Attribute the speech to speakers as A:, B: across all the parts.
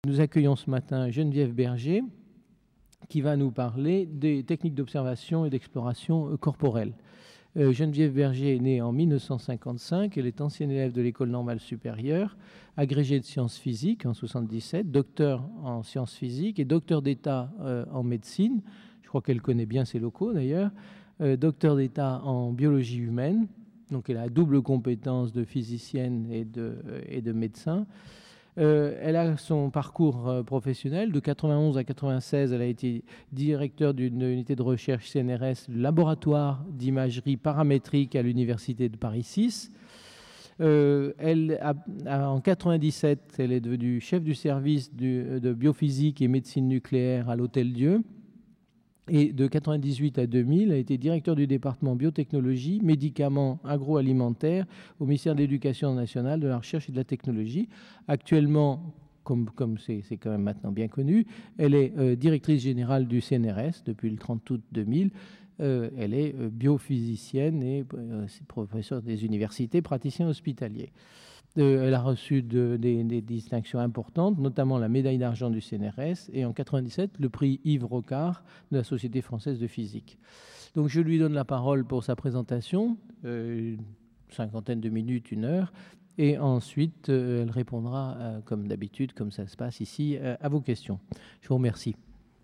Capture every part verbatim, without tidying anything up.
A: Nous accueillons ce matin Geneviève Berger qui va nous parler des techniques d'observation et d'exploration corporelle. Euh, Geneviève Berger est née en mille neuf cent cinquante-cinq, elle est ancienne élève de l'École normale supérieure, agrégée de sciences physiques en mille neuf cent soixante-dix-sept, docteur en sciences physiques et docteur d'État euh, en médecine. Je crois qu'elle connaît bien ses locaux d'ailleurs. Euh, docteur d'État en biologie humaine, donc elle a double compétence de physicienne et de, et de médecin. Euh, elle a son parcours euh, professionnel. De quatre-vingt-onze à quatre-vingt-seize, elle a été directeur d'une unité de recherche C N R S, le laboratoire d'imagerie paramétrique à l'université de Paris six. Euh, elle a, a, en quatre-vingt-dix-sept, elle est devenue chef du service du, de biophysique et médecine nucléaire à l'Hôtel-Dieu. Et de quatre-vingt-dix-huit à deux mille, elle a été directeur du département biotechnologie, médicaments agroalimentaires au ministère de l'Éducation nationale, de la recherche et de la technologie. Actuellement, comme comme c'est, c'est quand même maintenant bien connu, elle est euh, directrice générale du C N R S depuis le trente août deux mille. Euh, elle est euh, biophysicienne et euh, professeure des universités, praticien hospitalier. Euh, elle a reçu de, des, des distinctions importantes, notamment la médaille d'argent du C N R S et en quatre-vingt-dix-sept, le prix Yves Rocard de la Société française de physique. Donc je lui donne la parole pour sa présentation, euh, une cinquantaine de minutes, une heure, et ensuite euh, elle répondra, euh, comme d'habitude, comme ça se passe ici, euh, à vos questions. Je vous remercie.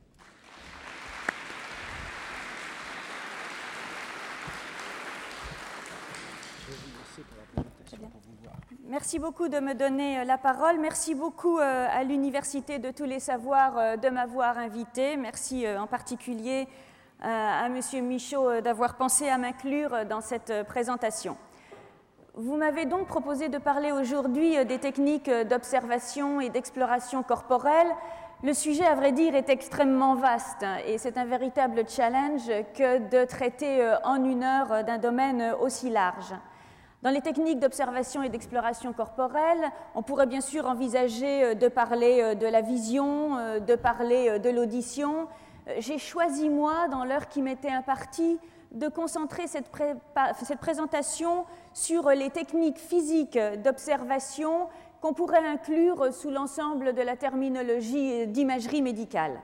B: Merci beaucoup de me donner la parole. Merci beaucoup à l'Université de tous les savoirs de m'avoir invité. Merci en particulier à M. Michaud d'avoir pensé à m'inclure dans cette présentation. Vous m'avez donc proposé de parler aujourd'hui des techniques d'observation et d'exploration corporelle. Le sujet, à vrai dire, est extrêmement vaste et c'est un véritable challenge que de traiter en une heure d'un domaine aussi large. Dans les techniques d'observation et d'exploration corporelle, on pourrait bien sûr envisager de parler de la vision, de parler de l'audition. J'ai choisi, moi, dans l'heure qui m'était impartie, de concentrer cette, pré- cette présentation sur les techniques physiques d'observation qu'on pourrait inclure sous l'ensemble de la terminologie d'imagerie médicale.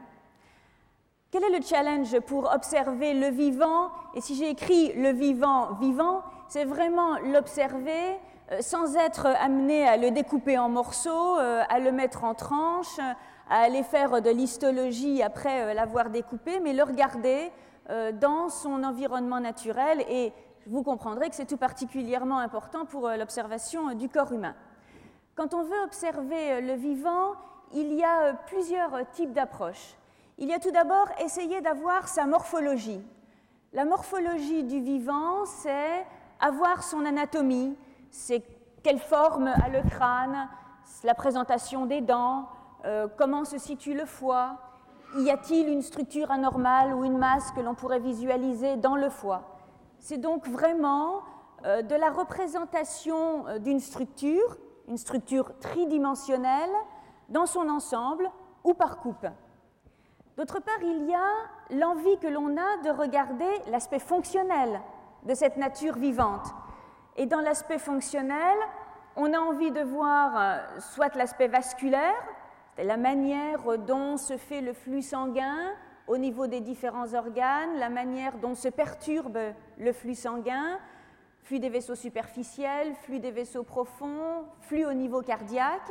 B: Quel est le challenge pour observer le vivant? Et si j'ai écrit le vivant vivant, c'est vraiment l'observer euh, sans être amené à le découper en morceaux, euh, à le mettre en tranches, à aller faire de l'histologie après euh, l'avoir découpé, mais le regarder euh, dans son environnement naturel. Et vous comprendrez que c'est tout particulièrement important pour euh, l'observation euh, du corps humain. Quand on veut observer euh, le vivant, il y a euh, plusieurs euh, types d'approches. Il y a tout d'abord essayer d'avoir sa morphologie. La morphologie du vivant, c'est avoir son anatomie, c'est quelle forme a le crâne, la présentation des dents, euh, comment se situe le foie, y a-t-il une structure anormale ou une masse que l'on pourrait visualiser dans le foie. C'est donc vraiment euh, de la représentation euh, d'une structure, une structure tridimensionnelle, dans son ensemble ou par coupe. D'autre part, il y a l'envie que l'on a de regarder l'aspect fonctionnel de cette nature vivante. Et dans l'aspect fonctionnel, on a envie de voir soit l'aspect vasculaire, c'est la manière dont se fait le flux sanguin au niveau des différents organes, la manière dont se perturbe le flux sanguin, flux des vaisseaux superficiels, flux des vaisseaux profonds, flux au niveau cardiaque.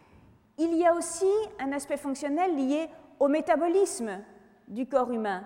B: Il y a aussi un aspect fonctionnel lié au métabolisme du corps humain.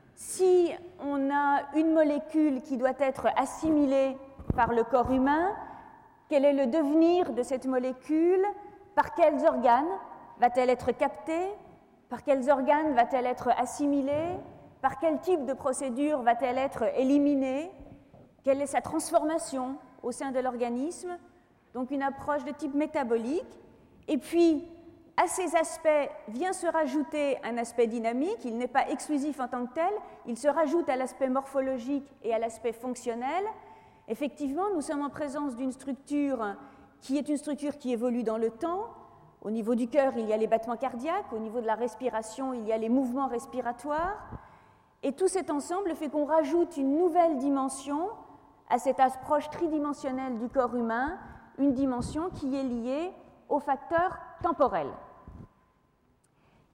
B: Si on a une molécule qui doit être assimilée par le corps humain, quel est le devenir de cette molécule? Par quels organes va-t-elle être captée? Par quels organes va-t-elle être assimilée? Par quel type de procédure va-t-elle être éliminée? Quelle est sa transformation au sein de l'organisme? Donc une approche de type métabolique. Et puis, à ces aspects vient se rajouter un aspect dynamique, il n'est pas exclusif en tant que tel, il se rajoute à l'aspect morphologique et à l'aspect fonctionnel. Effectivement, nous sommes en présence d'une structure qui est une structure qui évolue dans le temps. Au niveau du cœur, il y a les battements cardiaques, au niveau de la respiration, il y a les mouvements respiratoires. Et tout cet ensemble fait qu'on rajoute une nouvelle dimension à cette approche tridimensionnelle du corps humain, une dimension qui est liée au facteur temporel.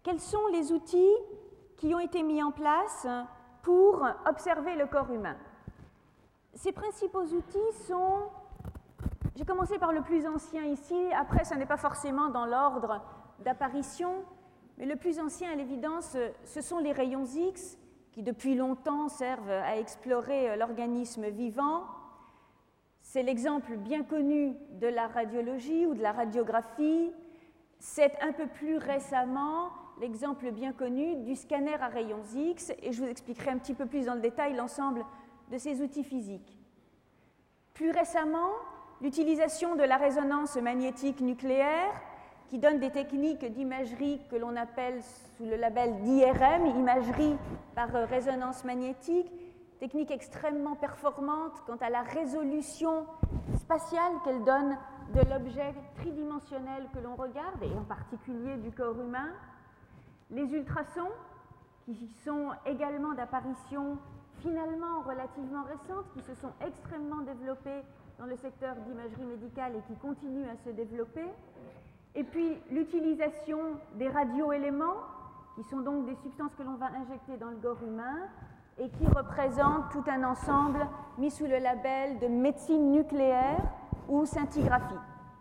B: quels sont les outils qui ont été mis en place pour observer le corps humain? Ces principaux outils sont, j'ai commencé par le plus ancien ici, après ça n'est pas forcément dans l'ordre d'apparition, mais le plus ancien à l'évidence, ce sont les rayons X, qui depuis longtemps servent à explorer l'organisme vivant. C'est l'exemple bien connu de la radiologie ou de la radiographie. C'est un peu plus récemment l'exemple bien connu du scanner à rayons X, et je vous expliquerai un petit peu plus dans le détail l'ensemble de ces outils physiques. Plus récemment, l'utilisation de la résonance magnétique nucléaire, qui donne des techniques d'imagerie que l'on appelle sous le label d'I R M, imagerie par résonance magnétique, technique extrêmement performante quant à la résolution spatiale qu'elle donne de l'objet tridimensionnel que l'on regarde, et en particulier du corps humain. Les ultrasons, qui sont également d'apparition finalement relativement récente, qui se sont extrêmement développés dans le secteur d'imagerie médicale et qui continuent à se développer. Et puis l'utilisation des radioéléments, qui sont donc des substances que l'on va injecter dans le corps humain et qui représentent tout un ensemble mis sous le label de médecine nucléaire ou scintigraphie.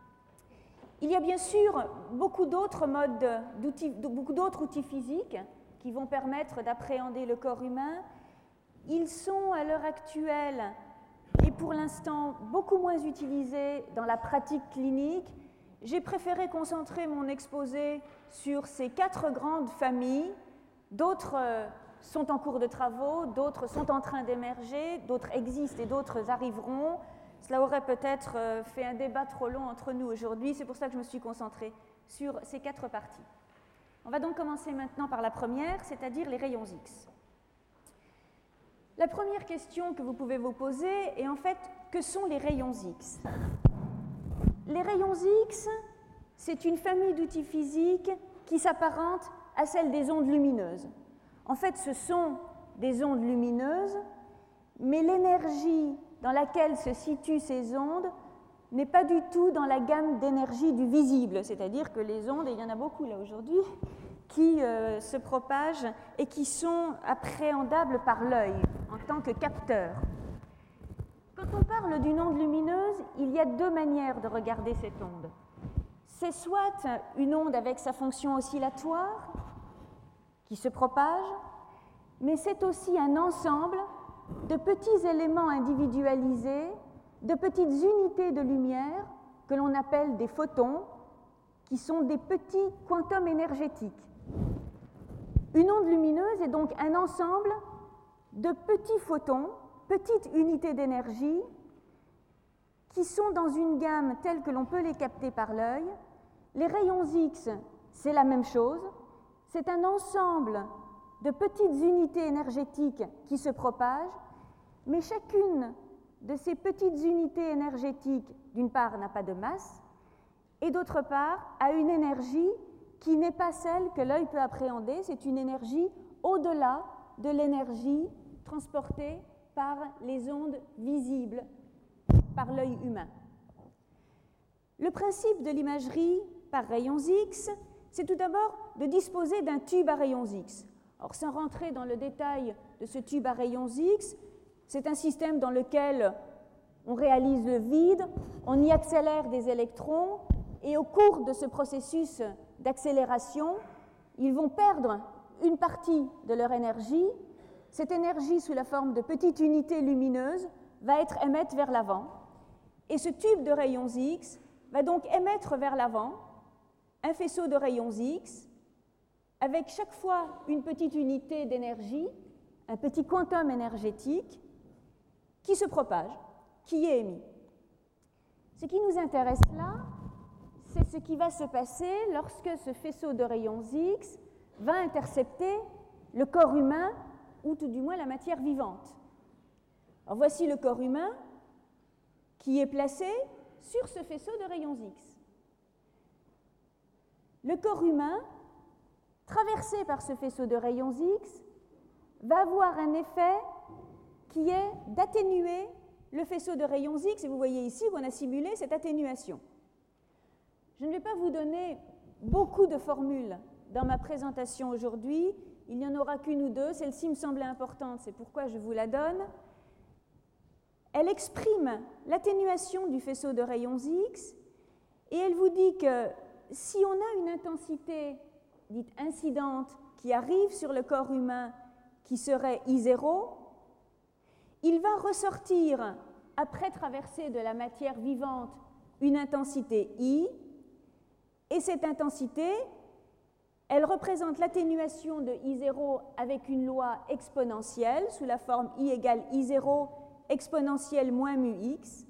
B: Il y a bien sûr beaucoup d'autres modes d'outils, beaucoup d'autres outils physiques qui vont permettre d'appréhender le corps humain. Ils sont à l'heure actuelle et pour l'instant beaucoup moins utilisés dans la pratique clinique. J'ai préféré concentrer mon exposé sur ces quatre grandes familles. D'autres sont en cours de travaux, d'autres sont en train d'émerger, d'autres existent et d'autres arriveront. Cela aurait peut-être fait un débat trop long entre nous aujourd'hui, c'est pour ça que je me suis concentrée sur ces quatre parties. On va donc commencer maintenant par la première, c'est-à-dire les rayons X. La première question que vous pouvez vous poser est en fait, que sont les rayons X? Les rayons X, c'est une famille d'outils physiques qui s'apparente à celle des ondes lumineuses. En fait, ce sont des ondes lumineuses, mais l'énergie dans laquelle se situent ces ondes n'est pas du tout dans la gamme d'énergie du visible, c'est-à-dire que les ondes, et il y en a beaucoup là aujourd'hui, qui euh, se propagent et qui sont appréhendables par l'œil en tant que capteurs. Quand on parle d'une onde lumineuse, il y a deux manières de regarder cette onde. C'est soit une onde avec sa fonction oscillatoire qui se propage, mais c'est aussi un ensemble de petits éléments individualisés, de petites unités de lumière que l'on appelle des photons, qui sont des petits quantums énergétiques. Une onde lumineuse est donc un ensemble de petits photons, petites unités d'énergie, qui sont dans une gamme telle que l'on peut les capter par l'œil. Les rayons X, c'est la même chose. C'est un ensemble de petites unités énergétiques qui se propagent, mais chacune de ces petites unités énergétiques, d'une part, n'a pas de masse, et d'autre part, a une énergie qui n'est pas celle que l'œil peut appréhender, c'est une énergie au-delà de l'énergie transportée par les ondes visibles par l'œil humain. Le principe de l'imagerie par rayons X, c'est tout d'abord de disposer d'un tube à rayons X. Alors, sans rentrer dans le détail de ce tube à rayons X, c'est un système dans lequel on réalise le vide, on y accélère des électrons, et au cours de ce processus d'accélération, ils vont perdre une partie de leur énergie. Cette énergie, sous la forme de petites unités lumineuses, va être émise vers l'avant. Et ce tube de rayons X va donc émettre vers l'avant un faisceau de rayons X, avec chaque fois une petite unité d'énergie, un petit quantum énergétique, qui se propage, qui est émis. Ce qui nous intéresse là, c'est ce qui va se passer lorsque ce faisceau de rayons X va intercepter le corps humain, ou tout du moins la matière vivante. Alors voici le corps humain qui est placé sur ce faisceau de rayons X. Le corps humain, traversé par ce faisceau de rayons X, va avoir un effet qui est d'atténuer le faisceau de rayons X, et vous voyez ici qu'on a simulé cette atténuation. Je ne vais pas vous donner beaucoup de formules dans ma présentation aujourd'hui, il n'y en aura qu'une ou deux. Celle-ci me semblait importante, c'est pourquoi je vous la donne. Elle exprime l'atténuation du faisceau de rayons X et elle vous dit que si on a une intensité dite incidente qui arrive sur le corps humain qui serait I zéro, il va ressortir, après traversée de la matière vivante, une intensité I, et cette intensité, elle représente l'atténuation de I zéro avec une loi exponentielle sous la forme I égale I zéro exponentielle moins mu X.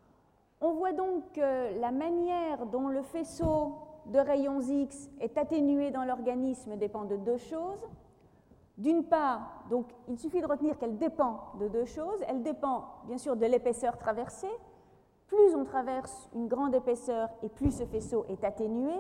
B: On voit donc que la manière dont le faisceau de rayons X est atténué dans l'organisme dépend de deux choses. D'une part, donc, il suffit de retenir qu'elle dépend de deux choses. Elle dépend bien sûr de l'épaisseur traversée. Plus on traverse une grande épaisseur et plus ce faisceau est atténué.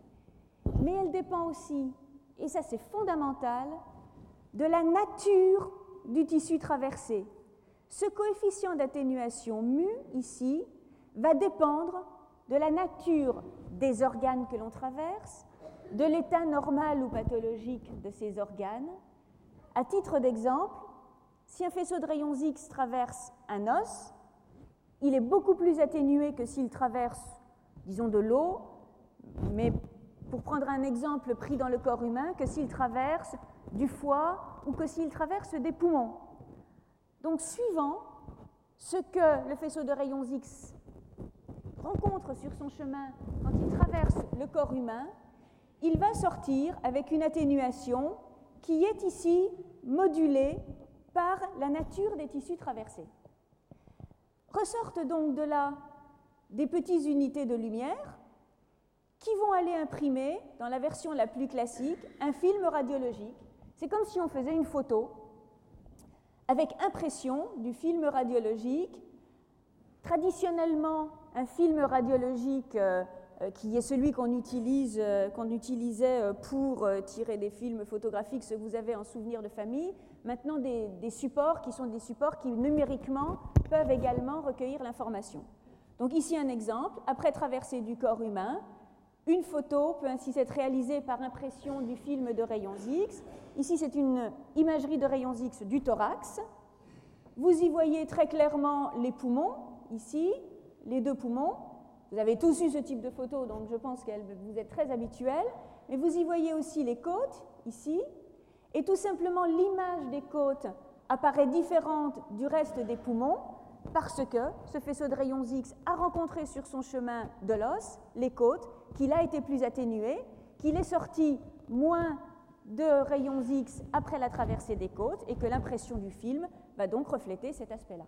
B: Mais elle dépend aussi, et ça c'est fondamental, de la nature du tissu traversé. Ce coefficient d'atténuation mu, ici, va dépendre de la nature des organes que l'on traverse, de l'état normal ou pathologique de ces organes. À titre d'exemple, si un faisceau de rayons X traverse un os, il est beaucoup plus atténué que s'il traverse, disons, de l'eau, mais pour prendre un exemple pris dans le corps humain, que s'il traverse du foie ou que s'il traverse des poumons. Donc, suivant ce que le faisceau de rayons X rencontre sur son chemin quand il traverse le corps humain, il va sortir avec une atténuation qui est ici modulée par la nature des tissus traversés. Ressortent donc de là des petites unités de lumière qui vont aller imprimer, dans la version la plus classique, un film radiologique. C'est comme si on faisait une photo avec impression du film radiologique. Traditionnellement, un film radiologique euh, euh, qui est celui qu'on utilise, euh, qu'on utilisait euh, pour euh, tirer des films photographiques, ce que vous avez en souvenir de famille, maintenant des, des supports qui sont des supports qui numériquement peuvent également recueillir l'information. Donc ici un exemple, après traversée du corps humain, une photo peut ainsi être réalisée par impression du film de rayons X. Ici, c'est une imagerie de rayons X du thorax. Vous y voyez très clairement les poumons, ici, les deux poumons. Vous avez tous eu ce type de photo, donc je pense que vous êtes très habituels. Mais vous y voyez aussi les côtes, ici. Et tout simplement, l'image des côtes apparaît différente du reste des poumons parce que ce faisceau de rayons X a rencontré sur son chemin de l'os, les côtes, qu'il a été plus atténué, qu'il est sorti moins de rayons X après la traversée des côtes et que l'impression du film va donc refléter cet aspect-là.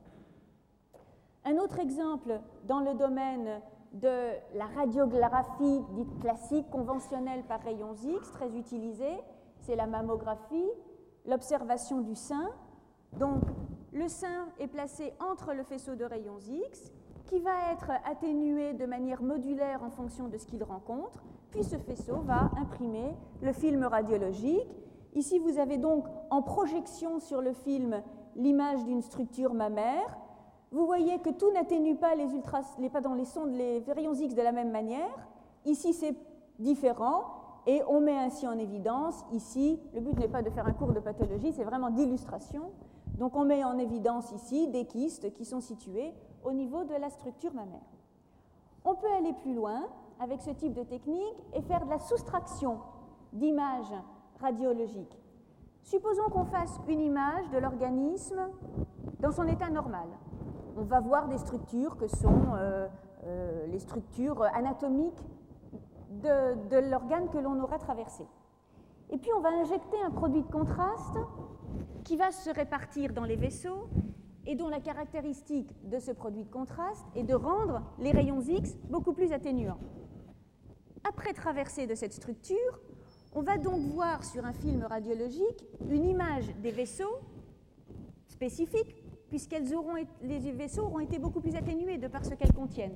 B: Un autre exemple dans le domaine de la radiographie dite classique, conventionnelle par rayons X, très utilisée, c'est la mammographie, l'observation du sein. Donc, le sein est placé entre le faisceau de rayons X, qui va être atténué de manière modulaire en fonction de ce qu'il rencontre, puis ce faisceau va imprimer le film radiologique. Ici, vous avez donc en projection sur le film l'image d'une structure mammaire. Vous voyez que tout n'atténue pas les, ultras, les, pardon, les sondes, les rayons X de la même manière. Ici, c'est différent et on met ainsi en évidence, ici, le but n'est pas de faire un cours de pathologie, c'est vraiment d'illustration. Donc on met en évidence ici des kystes qui sont situés au niveau de la structure mammaire. On peut aller plus loin avec ce type de technique et faire de la soustraction d'images radiologiques. Supposons qu'on fasse une image de l'organisme dans son état normal. On va voir des structures que sont euh, euh, les structures anatomiques de, de l'organe que l'on aura traversé. Et puis on va injecter un produit de contraste qui va se répartir dans les vaisseaux et dont la caractéristique de ce produit de contraste est de rendre les rayons X beaucoup plus atténuants. Après traversée de cette structure, on va donc voir sur un film radiologique une image des vaisseaux spécifiques, puisqu'elles auront, les vaisseaux auront été beaucoup plus atténués de par ce qu'elles contiennent.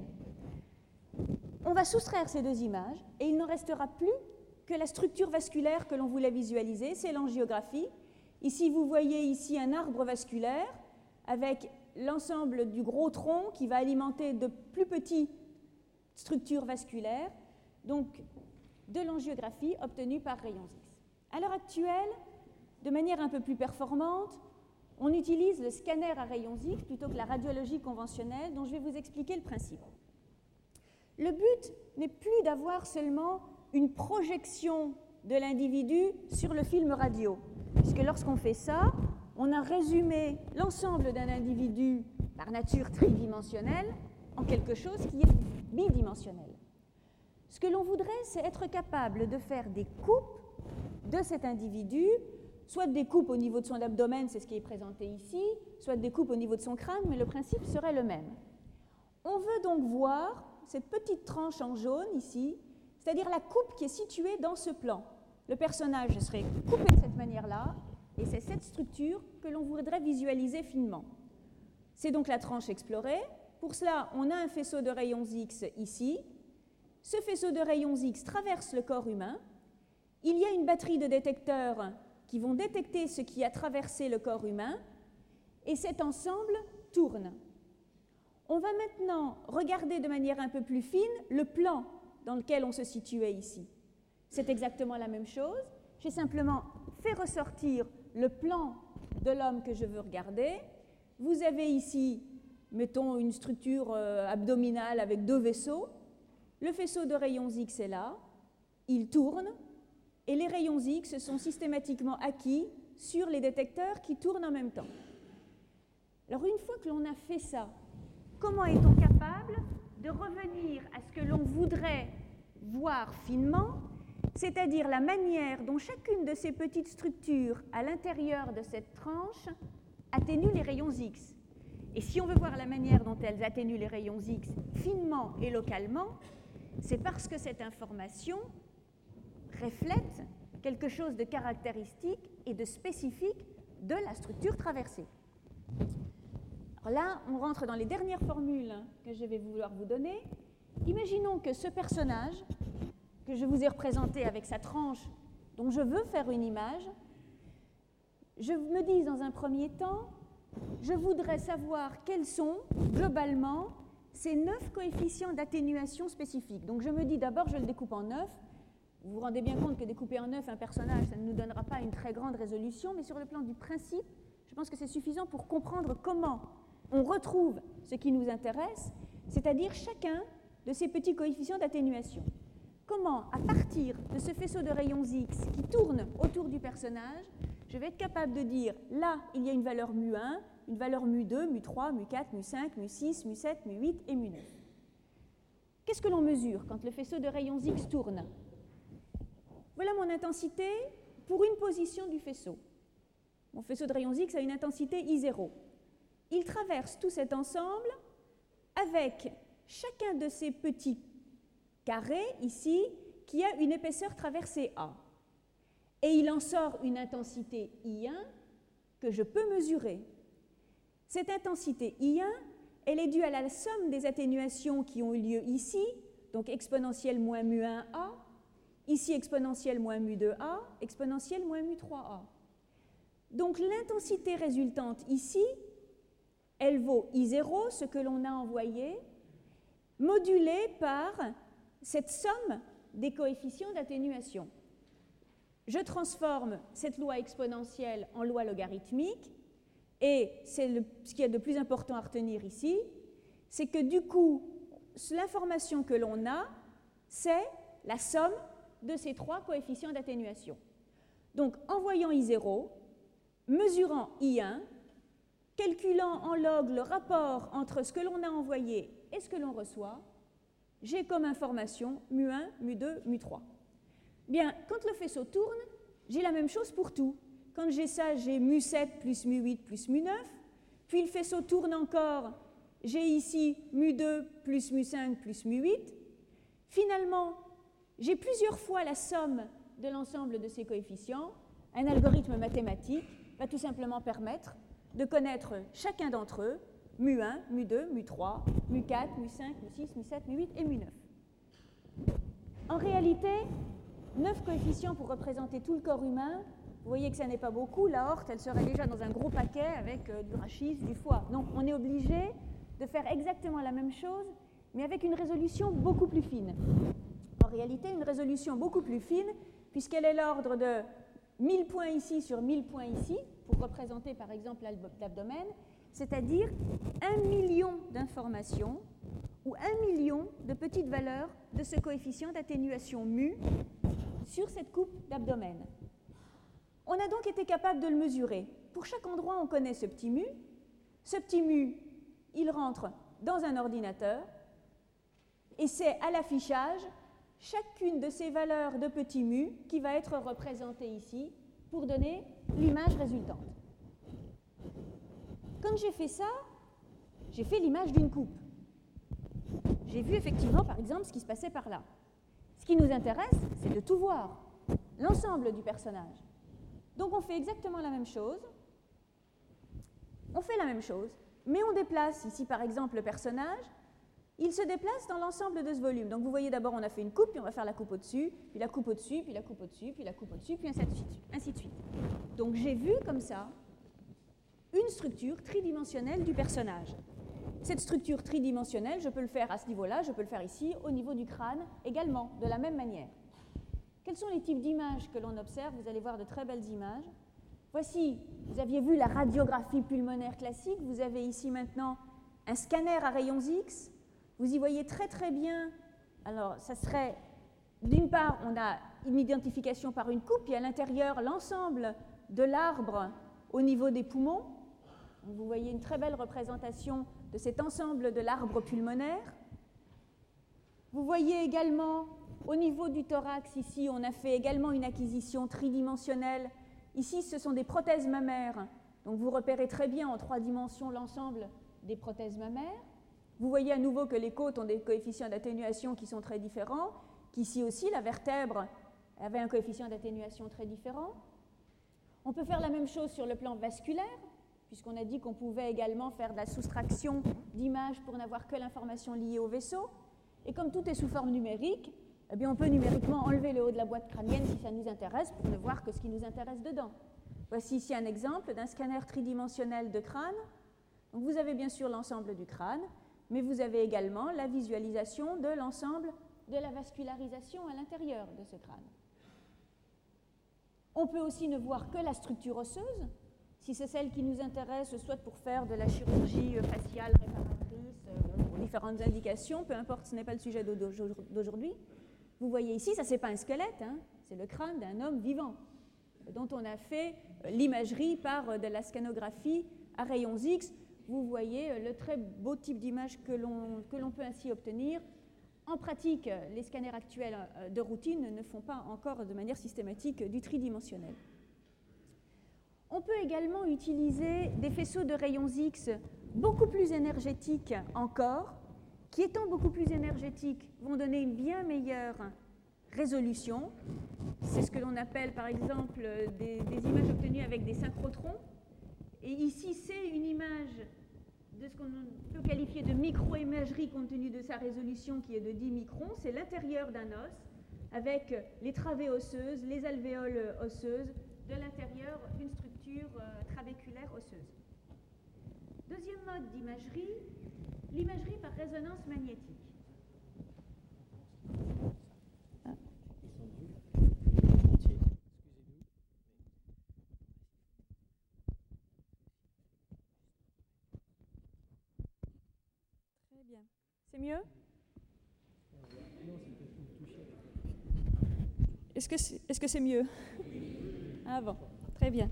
B: On va soustraire ces deux images et il ne restera plus que la structure vasculaire que l'on voulait visualiser, c'est l'angiographie. Ici, vous voyez ici un arbre vasculaire avec l'ensemble du gros tronc qui va alimenter de plus petites structures vasculaires. Donc, de l'angiographie obtenue par rayons X. À l'heure actuelle, de manière un peu plus performante, on utilise le scanner à rayons X plutôt que la radiologie conventionnelle, dont je vais vous expliquer le principe. Le but n'est plus d'avoir seulement une projection de l'individu sur le film radio, puisque lorsqu'on fait ça, on a résumé l'ensemble d'un individu par nature tridimensionnel en quelque chose qui est bidimensionnel. Ce que l'on voudrait, c'est être capable de faire des coupes de cet individu, soit des coupes au niveau de son abdomen, c'est ce qui est présenté ici, soit des coupes au niveau de son crâne, mais le principe serait le même. On veut donc voir cette petite tranche en jaune ici, c'est-à-dire la coupe qui est située dans ce plan. Le personnage serait coupé de cette manière-là, et c'est cette structure que l'on voudrait visualiser finement. C'est donc la tranche explorée. Pour cela, on a un faisceau de rayons X ici. Ce faisceau de rayons X traverse le corps humain. Il y a une batterie de détecteurs qui vont détecter ce qui a traversé le corps humain, et cet ensemble tourne. On va maintenant regarder de manière un peu plus fine le plan dans lequel on se situait ici. C'est exactement la même chose. J'ai simplement fait ressortir le plan de l'homme que je veux regarder. Vous avez ici, mettons, une structure euh, abdominale avec deux vaisseaux. Le faisceau de rayons X est là, il tourne, et les rayons X sont systématiquement acquis sur les détecteurs qui tournent en même temps. Alors une fois que l'on a fait ça, comment est-on capable de revenir à ce que l'on voudrait voir finement, c'est-à-dire la manière dont chacune de ces petites structures à l'intérieur de cette tranche atténue les rayons X. Et si on veut voir la manière dont elles atténuent les rayons X finement et localement, c'est parce que cette information reflète quelque chose de caractéristique et de spécifique de la structure traversée. Alors là, on rentre dans les dernières formules que je vais vouloir vous donner. Imaginons que ce personnage, que je vous ai représenté avec sa tranche, dont je veux faire une image, je me dis dans un premier temps, je voudrais savoir quels sont, globalement, ces neuf coefficients d'atténuation spécifiques. Donc je me dis d'abord, je le découpe en neuf. Vous vous rendez bien compte que découper en neuf un personnage, ça ne nous donnera pas une très grande résolution, mais sur le plan du principe, je pense que c'est suffisant pour comprendre comment on retrouve ce qui nous intéresse, c'est-à-dire chacun de ces petits coefficients d'atténuation. Comment, à partir de ce faisceau de rayons X qui tourne autour du personnage, je vais être capable de dire, là, il y a une valeur mu un, une valeur mu deux, mu trois, mu quatre, mu cinq, mu six, mu sept, mu huit et mu neuf. Qu'est-ce que l'on mesure quand le faisceau de rayons X tourne? Voilà mon intensité pour une position du faisceau. Mon faisceau de rayons X a une intensité I zéro. Il traverse tout cet ensemble avec chacun de ces petits carrés ici qui a une épaisseur traversée A. Et il en sort une intensité I un que je peux mesurer. Cette intensité I un, elle est due à la somme des atténuations qui ont eu lieu ici, donc exponentielle moins mu un A, ici exponentielle moins mu deux A, exponentielle moins mu trois A. Donc l'intensité résultante ici, elle vaut I zéro, ce que l'on a envoyé, modulé par cette somme des coefficients d'atténuation. Je transforme cette loi exponentielle en loi logarithmique, et c'est le, ce qu'il y a de plus important à retenir ici, c'est que du coup, l'information que l'on a, c'est la somme de ces trois coefficients d'atténuation. Donc, en voyant I zéro, mesurant I un, calculant en log le rapport entre ce que l'on a envoyé et ce que l'on reçoit, j'ai comme information mu un, mu deux, mu trois. Bien, quand le faisceau tourne, j'ai la même chose pour tout. Quand j'ai ça, j'ai mu sept plus mu huit plus mu neuf. Puis le faisceau tourne encore, j'ai ici mu deux plus mu cinq plus mu huit. Finalement, j'ai plusieurs fois la somme de l'ensemble de ces coefficients. Un algorithme mathématique va tout simplement permettre de connaître chacun d'entre eux, mu un, mu deux, mu trois, mu quatre, mu cinq, mu six, mu sept, mu huit et mu neuf. En réalité, neuf coefficients pour représenter tout le corps humain. Vous voyez que ça n'est pas beaucoup. La horte, elle serait déjà dans un gros paquet avec euh, du rachis, du foie. Donc, on est obligé de faire exactement la même chose, mais avec une résolution beaucoup plus fine. en réalité une résolution beaucoup plus fine, puisqu'elle est l'ordre de mille points ici sur mille points ici, pour représenter par exemple l'abdomen, c'est-à-dire un million d'informations ou un million de petites valeurs de ce coefficient d'atténuation mu sur cette coupe d'abdomen. On a donc été capable de le mesurer. Pour chaque endroit, on connaît ce petit mu. Ce petit mu, il rentre dans un ordinateur et c'est à l'affichage chacune de ces valeurs de petit mu qui va être représentée ici pour donner l'image résultante. Quand j'ai fait ça, j'ai fait l'image d'une coupe. J'ai vu effectivement, par exemple, ce qui se passait par là. Ce qui nous intéresse, c'est de tout voir, l'ensemble du personnage. Donc on fait exactement la même chose. On fait la même chose, mais on déplace ici, par exemple, le personnage. Il se déplace dans l'ensemble de ce volume. Donc vous voyez, d'abord, on a fait une coupe, puis on va faire la coupe au-dessus, puis la coupe au-dessus, puis la coupe au-dessus, puis la coupe au-dessus, puis ainsi de suite, ainsi de suite. Donc j'ai vu comme ça une structure tridimensionnelle du personnage. Cette structure tridimensionnelle, je peux le faire à ce niveau-là, je peux le faire ici, au niveau du crâne également, de la même manière. Quels sont les types d'images que l'on observe? Vous allez voir de très belles images. Voici, vous aviez vu la radiographie pulmonaire classique, vous avez ici maintenant un scanner à rayons X. Vous y voyez très très bien, alors ça serait, d'une part, on a une identification par une coupe, et à l'intérieur, l'ensemble de l'arbre au niveau des poumons. Donc, vous voyez une très belle représentation de cet ensemble de l'arbre pulmonaire. Vous voyez également, au niveau du thorax, ici, on a fait également une acquisition tridimensionnelle. Ici, ce sont des prothèses mammaires, donc vous repérez très bien en trois dimensions l'ensemble des prothèses mammaires. Vous voyez à nouveau que les côtes ont des coefficients d'atténuation qui sont très différents, qu'ici aussi la vertèbre avait un coefficient d'atténuation très différent. On peut faire la même chose sur le plan vasculaire, puisqu'on a dit qu'on pouvait également faire de la soustraction d'images pour n'avoir que l'information liée au vaisseau. Et comme tout est sous forme numérique, eh bien on peut numériquement enlever le haut de la boîte crânienne si ça nous intéresse pour ne voir que ce qui nous intéresse dedans. Voici ici un exemple d'un scanner tridimensionnel de crâne. Donc vous avez bien sûr l'ensemble du crâne, mais vous avez également la visualisation de l'ensemble de la vascularisation à l'intérieur de ce crâne. On peut aussi ne voir que la structure osseuse, si c'est celle qui nous intéresse, soit pour faire de la chirurgie faciale réparatrice, pour différentes indications, peu importe, ce n'est pas le sujet d'aujourd'hui. Vous voyez ici, ça c'est pas un squelette, hein, c'est le crâne d'un homme vivant, dont on a fait l'imagerie par de la scanographie à rayons X. Vous voyez le très beau type d'image que l'on que l'on peut ainsi obtenir. En pratique, les scanners actuels de routine ne font pas encore de manière systématique du tridimensionnel. On peut également utiliser des faisceaux de rayons X beaucoup plus énergétiques encore, qui étant beaucoup plus énergétiques vont donner une bien meilleure résolution. C'est ce que l'on appelle par exemple des, des images obtenues avec des synchrotrons. Et ici, c'est une image de ce qu'on peut qualifier de micro-imagerie compte tenu de sa résolution qui est de dix microns. C'est l'intérieur d'un os avec les travées osseuses, les alvéoles osseuses, de l'intérieur une structure euh, trabéculaire osseuse. Deuxième mode d'imagerie, l'imagerie par résonance magnétique. Ah. Très bien. C'est mieux? Est-ce que c'est, est-ce que c'est mieux? Ah bon, très bien.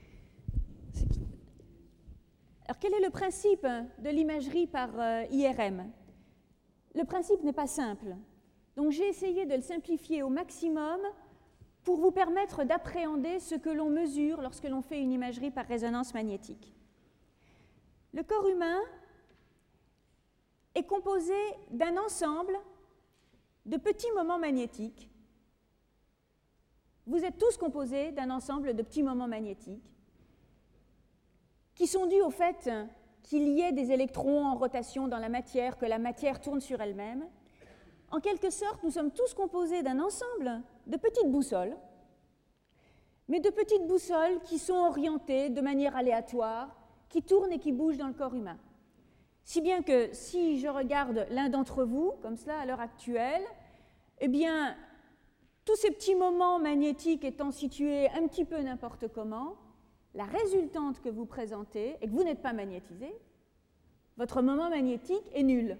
B: Alors quel est le principe de l'imagerie par euh, I R M? Le principe n'est pas simple. Donc j'ai essayé de le simplifier au maximum pour vous permettre d'appréhender ce que l'on mesure lorsque l'on fait une imagerie par résonance magnétique. Le corps humain est composé d'un ensemble de petits moments magnétiques. Vous êtes tous composés d'un ensemble de petits moments magnétiques qui sont dus au fait qu'il y ait des électrons en rotation dans la matière, que la matière tourne sur elle-même. En quelque sorte, nous sommes tous composés d'un ensemble de petites boussoles, mais de petites boussoles qui sont orientées de manière aléatoire, qui tournent et qui bougent dans le corps humain. Si bien que si je regarde l'un d'entre vous, comme cela à l'heure actuelle, eh bien, tous ces petits moments magnétiques étant situés un petit peu n'importe comment, la résultante que vous présentez, et que vous n'êtes pas magnétisé, votre moment magnétique est nul.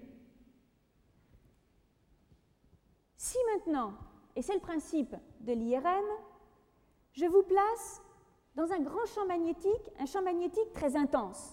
B: Si maintenant, et c'est le principe de l'I R M, je vous place dans un grand champ magnétique, un champ magnétique très intense.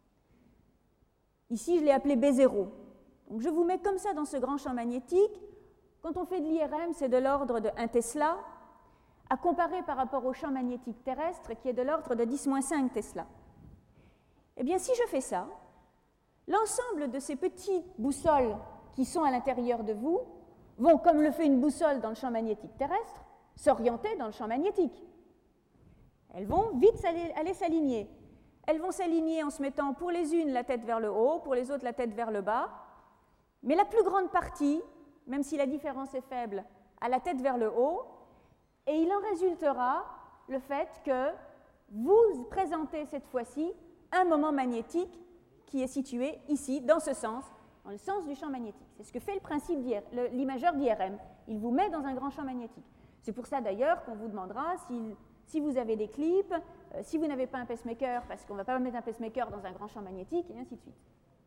B: Ici, je l'ai appelé B zéro. Donc je vous mets comme ça dans ce grand champ magnétique. Quand on fait de l'I R M, c'est de l'ordre de un Tesla, à comparer par rapport au champ magnétique terrestre qui est de l'ordre de dix moins cinq Tesla. Eh bien, si je fais ça, l'ensemble de ces petites boussoles qui sont à l'intérieur de vous vont, comme le fait une boussole dans le champ magnétique terrestre, s'orienter dans le champ magnétique. Elles vont vite aller s'aligner. Elles vont s'aligner en se mettant pour les unes la tête vers le haut, pour les autres la tête vers le bas. Mais la plus grande partie, même si la différence est faible, a la tête vers le haut. Et il en résultera le fait que vous présentez cette fois-ci un moment magnétique qui est situé ici, dans ce sens, dans le sens du champ magnétique. C'est ce que fait le principe de l'imageur d'I R M. Il vous met dans un grand champ magnétique. C'est pour ça d'ailleurs qu'on vous demandera si, si vous avez des clips, euh, si vous n'avez pas un pacemaker, parce qu'on ne va pas mettre un pacemaker dans un grand champ magnétique, et ainsi de suite.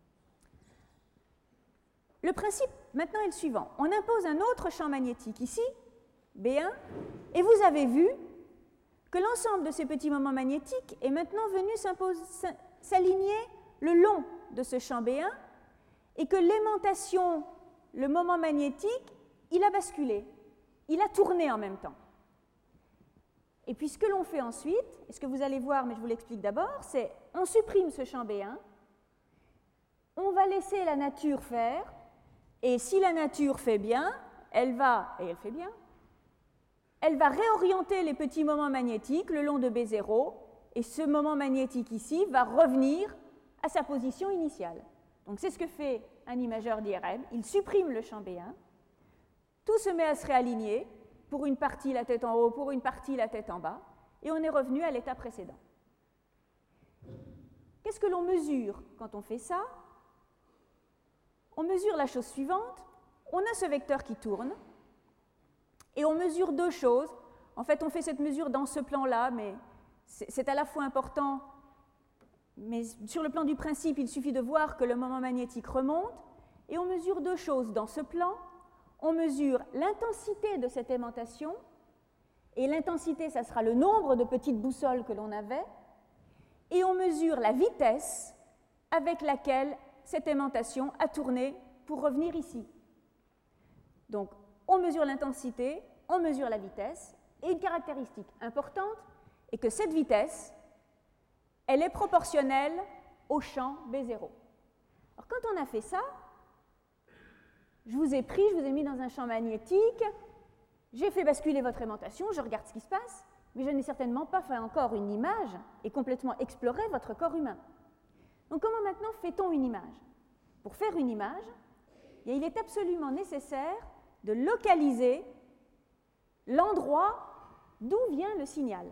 B: Le principe maintenant est le suivant. On impose un autre champ magnétique ici, B un, et vous avez vu que l'ensemble de ces petits moments magnétiques est maintenant venu s'aligner le long de ce champ B un, et que l'aimantation, le moment magnétique, il a basculé, il a tourné en même temps. Et puis ce que l'on fait ensuite, et ce que vous allez voir, mais je vous l'explique d'abord, c'est on supprime ce champ B un, on va laisser la nature faire, et si la nature fait bien, elle va, et elle fait bien, elle va réorienter les petits moments magnétiques le long de B zéro, et ce moment magnétique ici va revenir à sa position initiale. Donc c'est ce que fait un imageur d'I R M, il supprime le champ B un, tout se met à se réaligner, pour une partie la tête en haut, pour une partie la tête en bas, et on est revenu à l'état précédent. Qu'est-ce que l'on mesure quand on fait ça? On mesure la chose suivante, on a ce vecteur qui tourne, et on mesure deux choses. En fait, on fait cette mesure dans ce plan-là, mais c'est à la fois important, mais sur le plan du principe, il suffit de voir que le moment magnétique remonte, et on mesure deux choses dans ce plan. On mesure l'intensité de cette aimantation, et l'intensité, ça sera le nombre de petites boussoles que l'on avait, et on mesure la vitesse avec laquelle cette aimantation a tourné pour revenir ici. Donc, on mesure l'intensité, on mesure la vitesse, et une caractéristique importante est que cette vitesse, elle est proportionnelle au champ B zéro. Alors, quand on a fait ça, je vous ai pris, je vous ai mis dans un champ magnétique, j'ai fait basculer votre aimantation, je regarde ce qui se passe, mais je n'ai certainement pas fait encore une image et complètement exploré votre corps humain. Donc comment maintenant fait-on une image? Pour faire une image, il est absolument nécessaire de localiser l'endroit d'où vient le signal.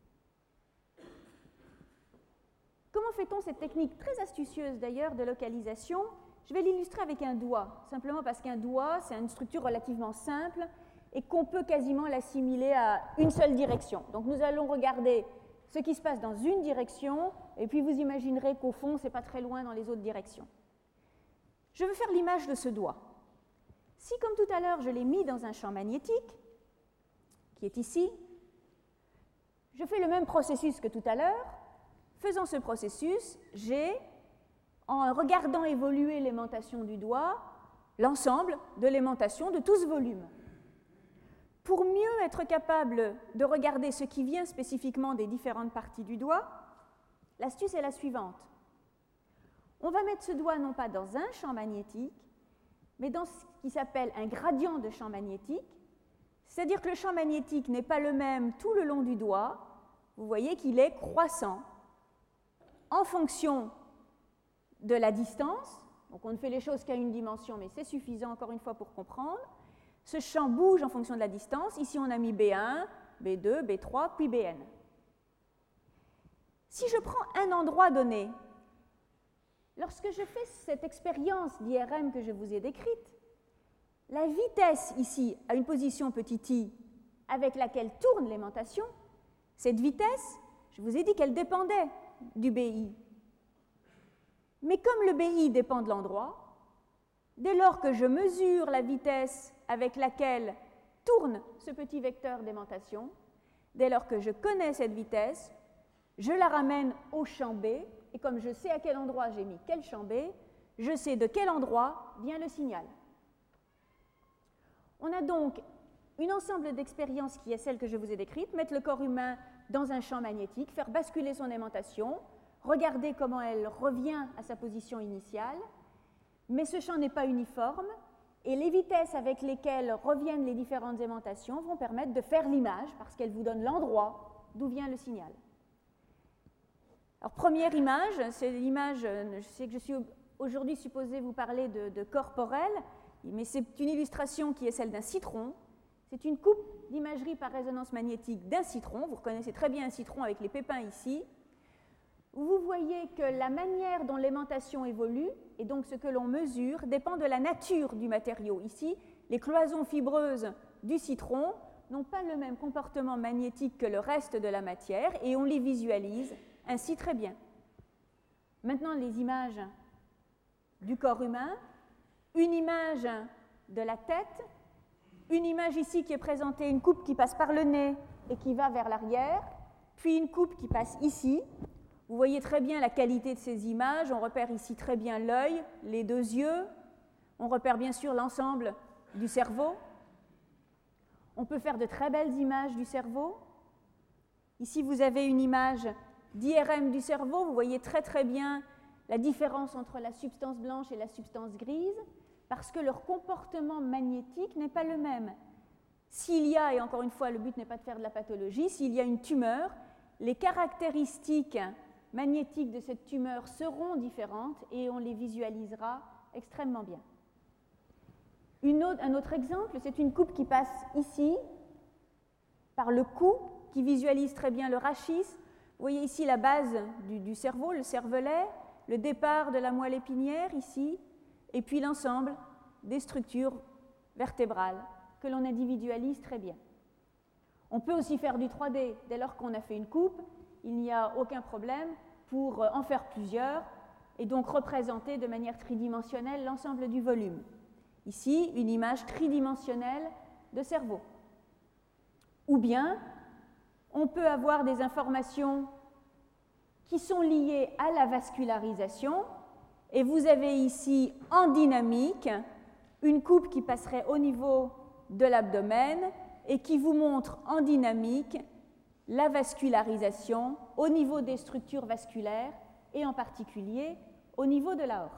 B: Comment fait-on cette technique très astucieuse d'ailleurs de localisation? Je vais l'illustrer avec un doigt, simplement parce qu'un doigt, c'est une structure relativement simple et qu'on peut quasiment l'assimiler à une seule direction. Donc nous allons regarder ce qui se passe dans une direction, et puis vous imaginerez qu'au fond, ce n'est pas très loin dans les autres directions. Je veux faire l'image de ce doigt. Si, comme tout à l'heure, je l'ai mis dans un champ magnétique, qui est ici, je fais le même processus que tout à l'heure. Faisant ce processus, j'ai, en regardant évoluer l'aimantation du doigt, l'ensemble de l'aimantation de tout ce volume. Pour mieux être capable de regarder ce qui vient spécifiquement des différentes parties du doigt, l'astuce est la suivante. On va mettre ce doigt non pas dans un champ magnétique, mais dans ce qui s'appelle un gradient de champ magnétique, c'est-à-dire que le champ magnétique n'est pas le même tout le long du doigt, vous voyez qu'il est croissant en fonction de la distance, donc on ne fait les choses qu'à une dimension, mais c'est suffisant encore une fois pour comprendre. Ce champ bouge en fonction de la distance. Ici, on a mis B un, B deux, B trois, puis B N. Si je prends un endroit donné, lorsque je fais cette expérience d'I R M que je vous ai décrite, la vitesse ici à une position petit i avec laquelle tourne l'aimantation, cette vitesse, je vous ai dit qu'elle dépendait du B I. Mais comme le B I dépend de l'endroit, dès lors que je mesure la vitesse avec laquelle tourne ce petit vecteur d'aimantation, dès lors que je connais cette vitesse, je la ramène au champ B, et comme je sais à quel endroit j'ai mis quel champ B, je sais de quel endroit vient le signal. On a donc un ensemble d'expériences qui est celle que je vous ai décrite, mettre le corps humain dans un champ magnétique, faire basculer son aimantation, regarder comment elle revient à sa position initiale, mais ce champ n'est pas uniforme, et les vitesses avec lesquelles reviennent les différentes aimantations vont permettre de faire l'image, parce qu'elles vous donnent l'endroit d'où vient le signal. Alors, première image, c'est l'image, je sais que je suis aujourd'hui supposée vous parler de, de corporel, mais c'est une illustration qui est celle d'un citron. C'est une coupe d'imagerie par résonance magnétique d'un citron. Vous reconnaissez très bien un citron avec les pépins ici. Vous voyez que la manière dont l'aimantation évolue, et donc ce que l'on mesure, dépend de la nature du matériau. Ici, les cloisons fibreuses du citron n'ont pas le même comportement magnétique que le reste de la matière, et on les visualise ainsi très bien. Maintenant, les images du corps humain, une image de la tête, une image ici qui est présentée, une coupe qui passe par le nez et qui va vers l'arrière, puis une coupe qui passe ici. Vous voyez très bien la qualité de ces images, on repère ici très bien l'œil, les deux yeux, on repère bien sûr l'ensemble du cerveau. On peut faire de très belles images du cerveau. Ici, vous avez une image d'I R M du cerveau, vous voyez très très bien la différence entre la substance blanche et la substance grise, parce que leur comportement magnétique n'est pas le même. S'il y a, et encore une fois, le but n'est pas de faire de la pathologie, s'il y a une tumeur, les caractéristiques magnétiques de cette tumeur seront différentes et on les visualisera extrêmement bien. Une autre, un autre exemple, c'est une coupe qui passe ici, par le cou, qui visualise très bien le rachis. Vous voyez ici la base du, du cerveau, le cervelet, le départ de la moelle épinière ici, et puis l'ensemble des structures vertébrales que l'on individualise très bien. On peut aussi faire du trois D. Dès lors qu'on a fait une coupe, il n'y a aucun problème pour en faire plusieurs et donc représenter de manière tridimensionnelle l'ensemble du volume. Ici, une image tridimensionnelle de cerveau. Ou bien, on peut avoir des informations qui sont liées à la vascularisation, et vous avez ici en dynamique une coupe qui passerait au niveau de l'abdomen et qui vous montre en dynamique la vascularisation au niveau des structures vasculaires et en particulier au niveau de l'aorte.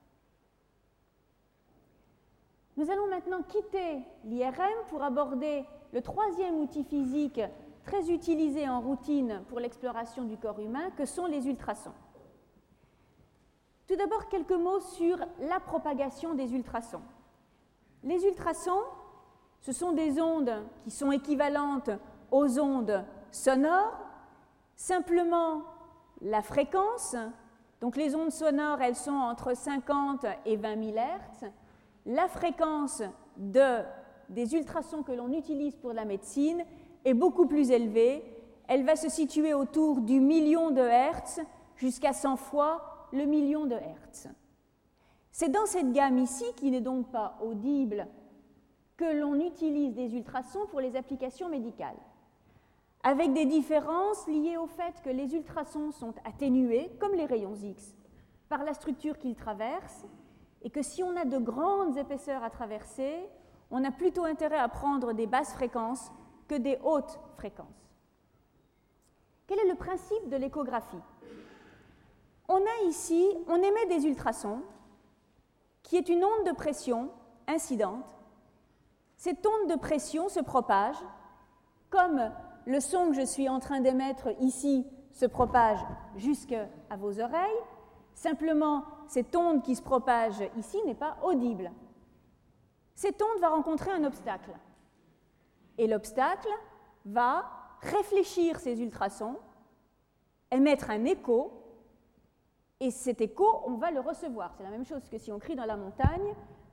B: Nous allons maintenant quitter l'I R M pour aborder le troisième outil physique très utilisé en routine pour l'exploration du corps humain, que sont les ultrasons. Tout d'abord, quelques mots sur la propagation des ultrasons. Les ultrasons, ce sont des ondes qui sont équivalentes aux ondes sonores, simplement la fréquence, donc les ondes sonores, elles sont entre cinquante et vingt mille hertz, la fréquence de, des ultrasons que l'on utilise pour la médecine est beaucoup plus élevée, elle va se situer autour du million de hertz jusqu'à cent fois le million de hertz. C'est dans cette gamme ici, qui n'est donc pas audible, que l'on utilise des ultrasons pour les applications médicales, avec des différences liées au fait que les ultrasons sont atténués, comme les rayons X, par la structure qu'ils traversent, et que si on a de grandes épaisseurs à traverser, on a plutôt intérêt à prendre des basses fréquences que des hautes fréquences. Quel est le principe de l'échographie ? On a ici, on émet des ultrasons, qui est une onde de pression incidente. Cette onde de pression se propage, comme le son que je suis en train d'émettre ici se propage jusqu'à vos oreilles. Simplement, cette onde qui se propage ici n'est pas audible. Cette onde va rencontrer un obstacle. Et l'obstacle va réfléchir ces ultrasons, émettre un écho, et cet écho, on va le recevoir. C'est la même chose que si on crie dans la montagne,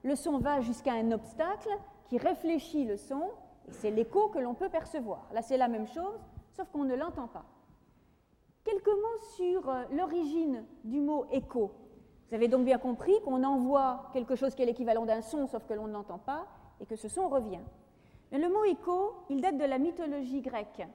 B: le son va jusqu'à un obstacle qui réfléchit le son, et c'est l'écho que l'on peut percevoir. Là, c'est la même chose, sauf qu'on ne l'entend pas. Quelques mots sur l'origine du mot écho. Vous avez donc bien compris qu'on envoie quelque chose qui est l'équivalent d'un son, sauf que l'on ne l'entend pas, et que ce son revient. Mais le mot écho, il date de la mythologie grecque.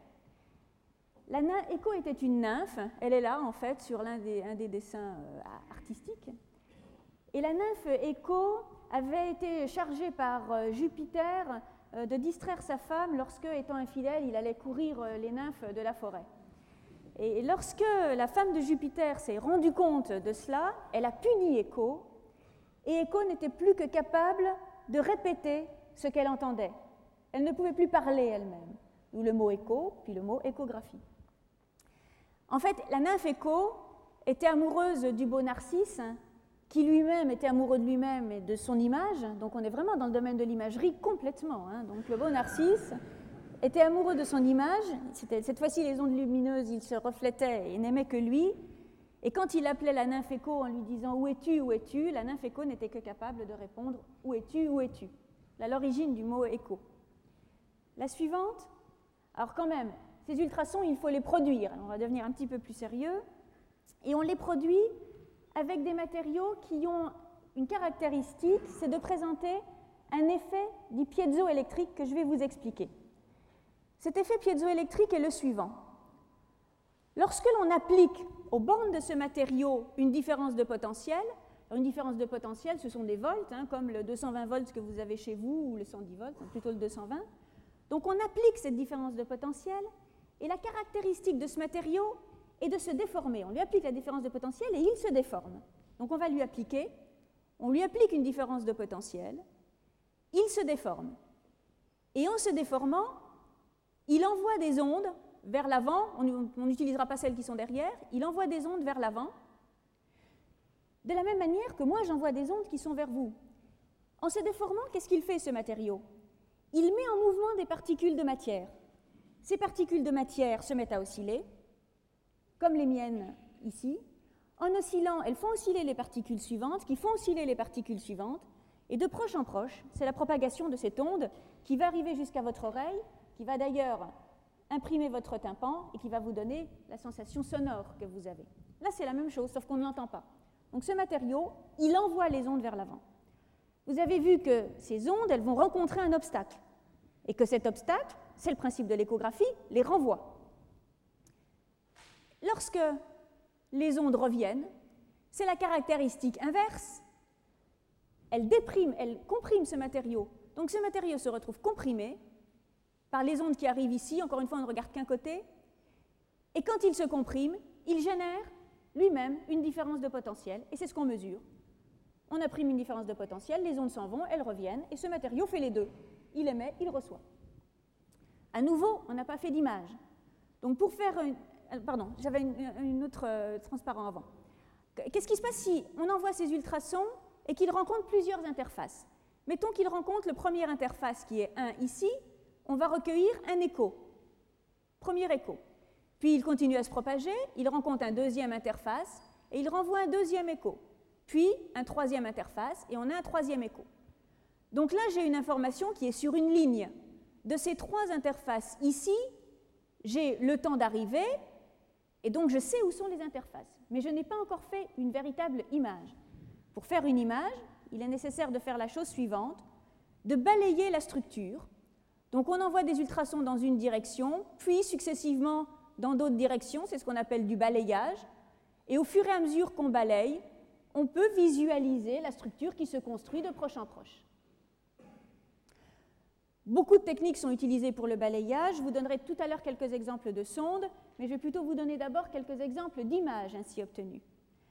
B: La Écho était une nymphe, elle est là en fait sur l'un des, un des dessins euh, artistiques. Et la nymphe Écho avait été chargée par euh, Jupiter euh, de distraire sa femme lorsque, étant infidèle, il allait courir euh, les nymphes de la forêt. Et lorsque la femme de Jupiter s'est rendue compte de cela, elle a puni Écho, et Écho n'était plus que capable de répéter ce qu'elle entendait. Elle ne pouvait plus parler elle-même, d'où le mot écho, puis le mot échographie. En fait, la nymphe Écho était amoureuse du beau Narcisse, qui lui-même était amoureux de lui-même et de son image, donc on est vraiment dans le domaine de l'imagerie complètement. Hein. Donc le beau Narcisse était amoureux de son image, cette fois-ci les ondes lumineuses, il se reflétait et n'aimait que lui, et quand il appelait la nymphe Écho en lui disant « Où es-tu, où es-tu ?», la nymphe Écho n'était que capable de répondre « Où es-tu, où es-tu ?» Là, l'origine du mot écho. La suivante, alors quand même, ces ultrasons, il faut les produire. On va devenir un petit peu plus sérieux. Et on les produit avec des matériaux qui ont une caractéristique, c'est de présenter un effet dit piézoélectrique que je vais vous expliquer. Cet effet piézoélectrique est le suivant. Lorsque l'on applique aux bornes de ce matériau une différence de potentiel, une différence de potentiel, ce sont des volts, hein, comme le deux cent vingt volts que vous avez chez vous, ou le cent dix volts, plutôt le deux cent vingt. Donc on applique cette différence de potentiel, et la caractéristique de ce matériau est de se déformer. On lui applique la différence de potentiel et il se déforme. Donc on va lui appliquer, on lui applique une différence de potentiel, il se déforme. Et en se déformant, il envoie des ondes vers l'avant, on n'utilisera pas celles qui sont derrière, il envoie des ondes vers l'avant, de la même manière que moi j'envoie des ondes qui sont vers vous. En se déformant, qu'est-ce qu'il fait ce matériau ? Il met en mouvement des particules de matière. Ces particules de matière se mettent à osciller, comme les miennes ici. En oscillant, elles font osciller les particules suivantes, qui font osciller les particules suivantes, et de proche en proche, c'est la propagation de cette onde qui va arriver jusqu'à votre oreille, qui va d'ailleurs imprimer votre tympan et qui va vous donner la sensation sonore que vous avez. Là, c'est la même chose, sauf qu'on ne l'entend pas. Donc ce matériau, il envoie les ondes vers l'avant. Vous avez vu que ces ondes, elles vont rencontrer un obstacle, et que cet obstacle, c'est le principe de l'échographie, les renvoie. Lorsque les ondes reviennent, c'est la caractéristique inverse. Elles dépriment, elles compriment ce matériau. Donc ce matériau se retrouve comprimé par les ondes qui arrivent ici. Encore une fois, on ne regarde qu'un côté. Et quand il se comprime, il génère lui-même une différence de potentiel, et c'est ce qu'on mesure. On imprime une différence de potentiel, les ondes s'en vont, elles reviennent, et ce matériau fait les deux. Il émet, il reçoit. À nouveau, on n'a pas fait d'image. Donc pour faire... Une... Pardon, j'avais une, une autre euh, transparent avant. Qu'est-ce qui se passe si on envoie ces ultrasons et qu'il rencontre plusieurs interfaces ? Mettons qu'il rencontre le premier interface qui est un ici, on va recueillir un écho. Premier écho. Puis il continue à se propager, il rencontre un deuxième interface et il renvoie un deuxième écho. Puis un troisième interface et on a un troisième écho. Donc là, j'ai une information qui est sur une ligne. De ces trois interfaces ici, j'ai le temps d'arrivée et donc je sais où sont les interfaces. Mais je n'ai pas encore fait une véritable image. Pour faire une image, il est nécessaire de faire la chose suivante, de balayer la structure. Donc on envoie des ultrasons dans une direction, puis successivement dans d'autres directions, c'est ce qu'on appelle du balayage. Et au fur et à mesure qu'on balaye, on peut visualiser la structure qui se construit de proche en proche. Beaucoup de techniques sont utilisées pour le balayage. Je vous donnerai tout à l'heure quelques exemples de sondes, mais je vais plutôt vous donner d'abord quelques exemples d'images ainsi obtenues.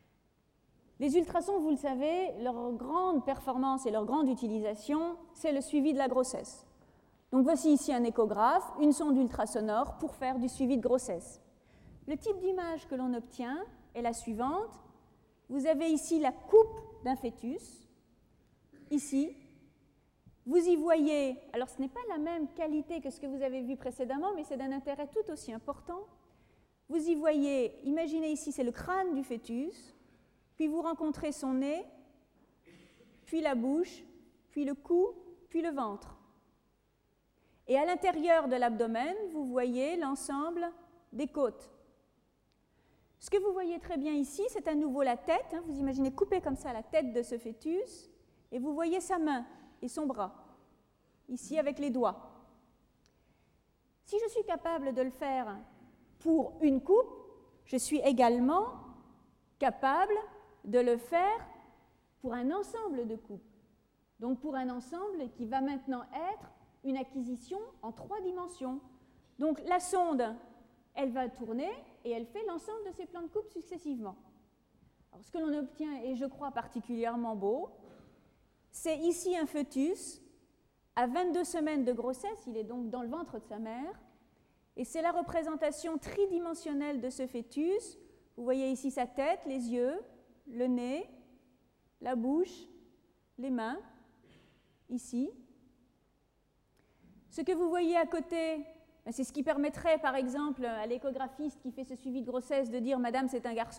B: Les ultrasons, vous le savez, leur grande performance et leur grande utilisation, c'est le suivi de la grossesse. Donc voici ici un échographe, une sonde ultrasonore pour faire du suivi de grossesse. Le type d'image que l'on obtient est la suivante. Vous avez ici la coupe d'un fœtus, ici. Vous y voyez, alors ce n'est pas la même qualité que ce que vous avez vu précédemment, mais c'est d'un intérêt tout aussi important. Vous y voyez, imaginez ici, c'est le crâne du fœtus, puis vous rencontrez son nez, puis la bouche, puis le cou, puis le ventre. Et à l'intérieur de l'abdomen, vous voyez l'ensemble des côtes. Ce que vous voyez très bien ici, c'est à nouveau la tête. Hein, vous imaginez couper comme ça la tête de ce fœtus, et vous voyez sa main et son bras, ici avec les doigts. Si je suis capable de le faire pour une coupe, je suis également capable de le faire pour un ensemble de coupes. Donc pour un ensemble qui va maintenant être une acquisition en trois dimensions. Donc la sonde, elle va tourner et elle fait l'ensemble de ces plans de coupe successivement. Alors, ce que l'on obtient, et je crois particulièrement beau, c'est ici un fœtus à vingt-deux semaines de grossesse, il est donc dans le ventre de sa mère, et c'est la représentation tridimensionnelle de ce fœtus. Vous voyez ici sa tête, les yeux, le nez, la bouche, les mains, ici. Ce que vous voyez à côté, c'est ce qui permettrait, par exemple, à l'échographiste qui fait ce suivi de grossesse de dire « Madame, c'est un garçon ».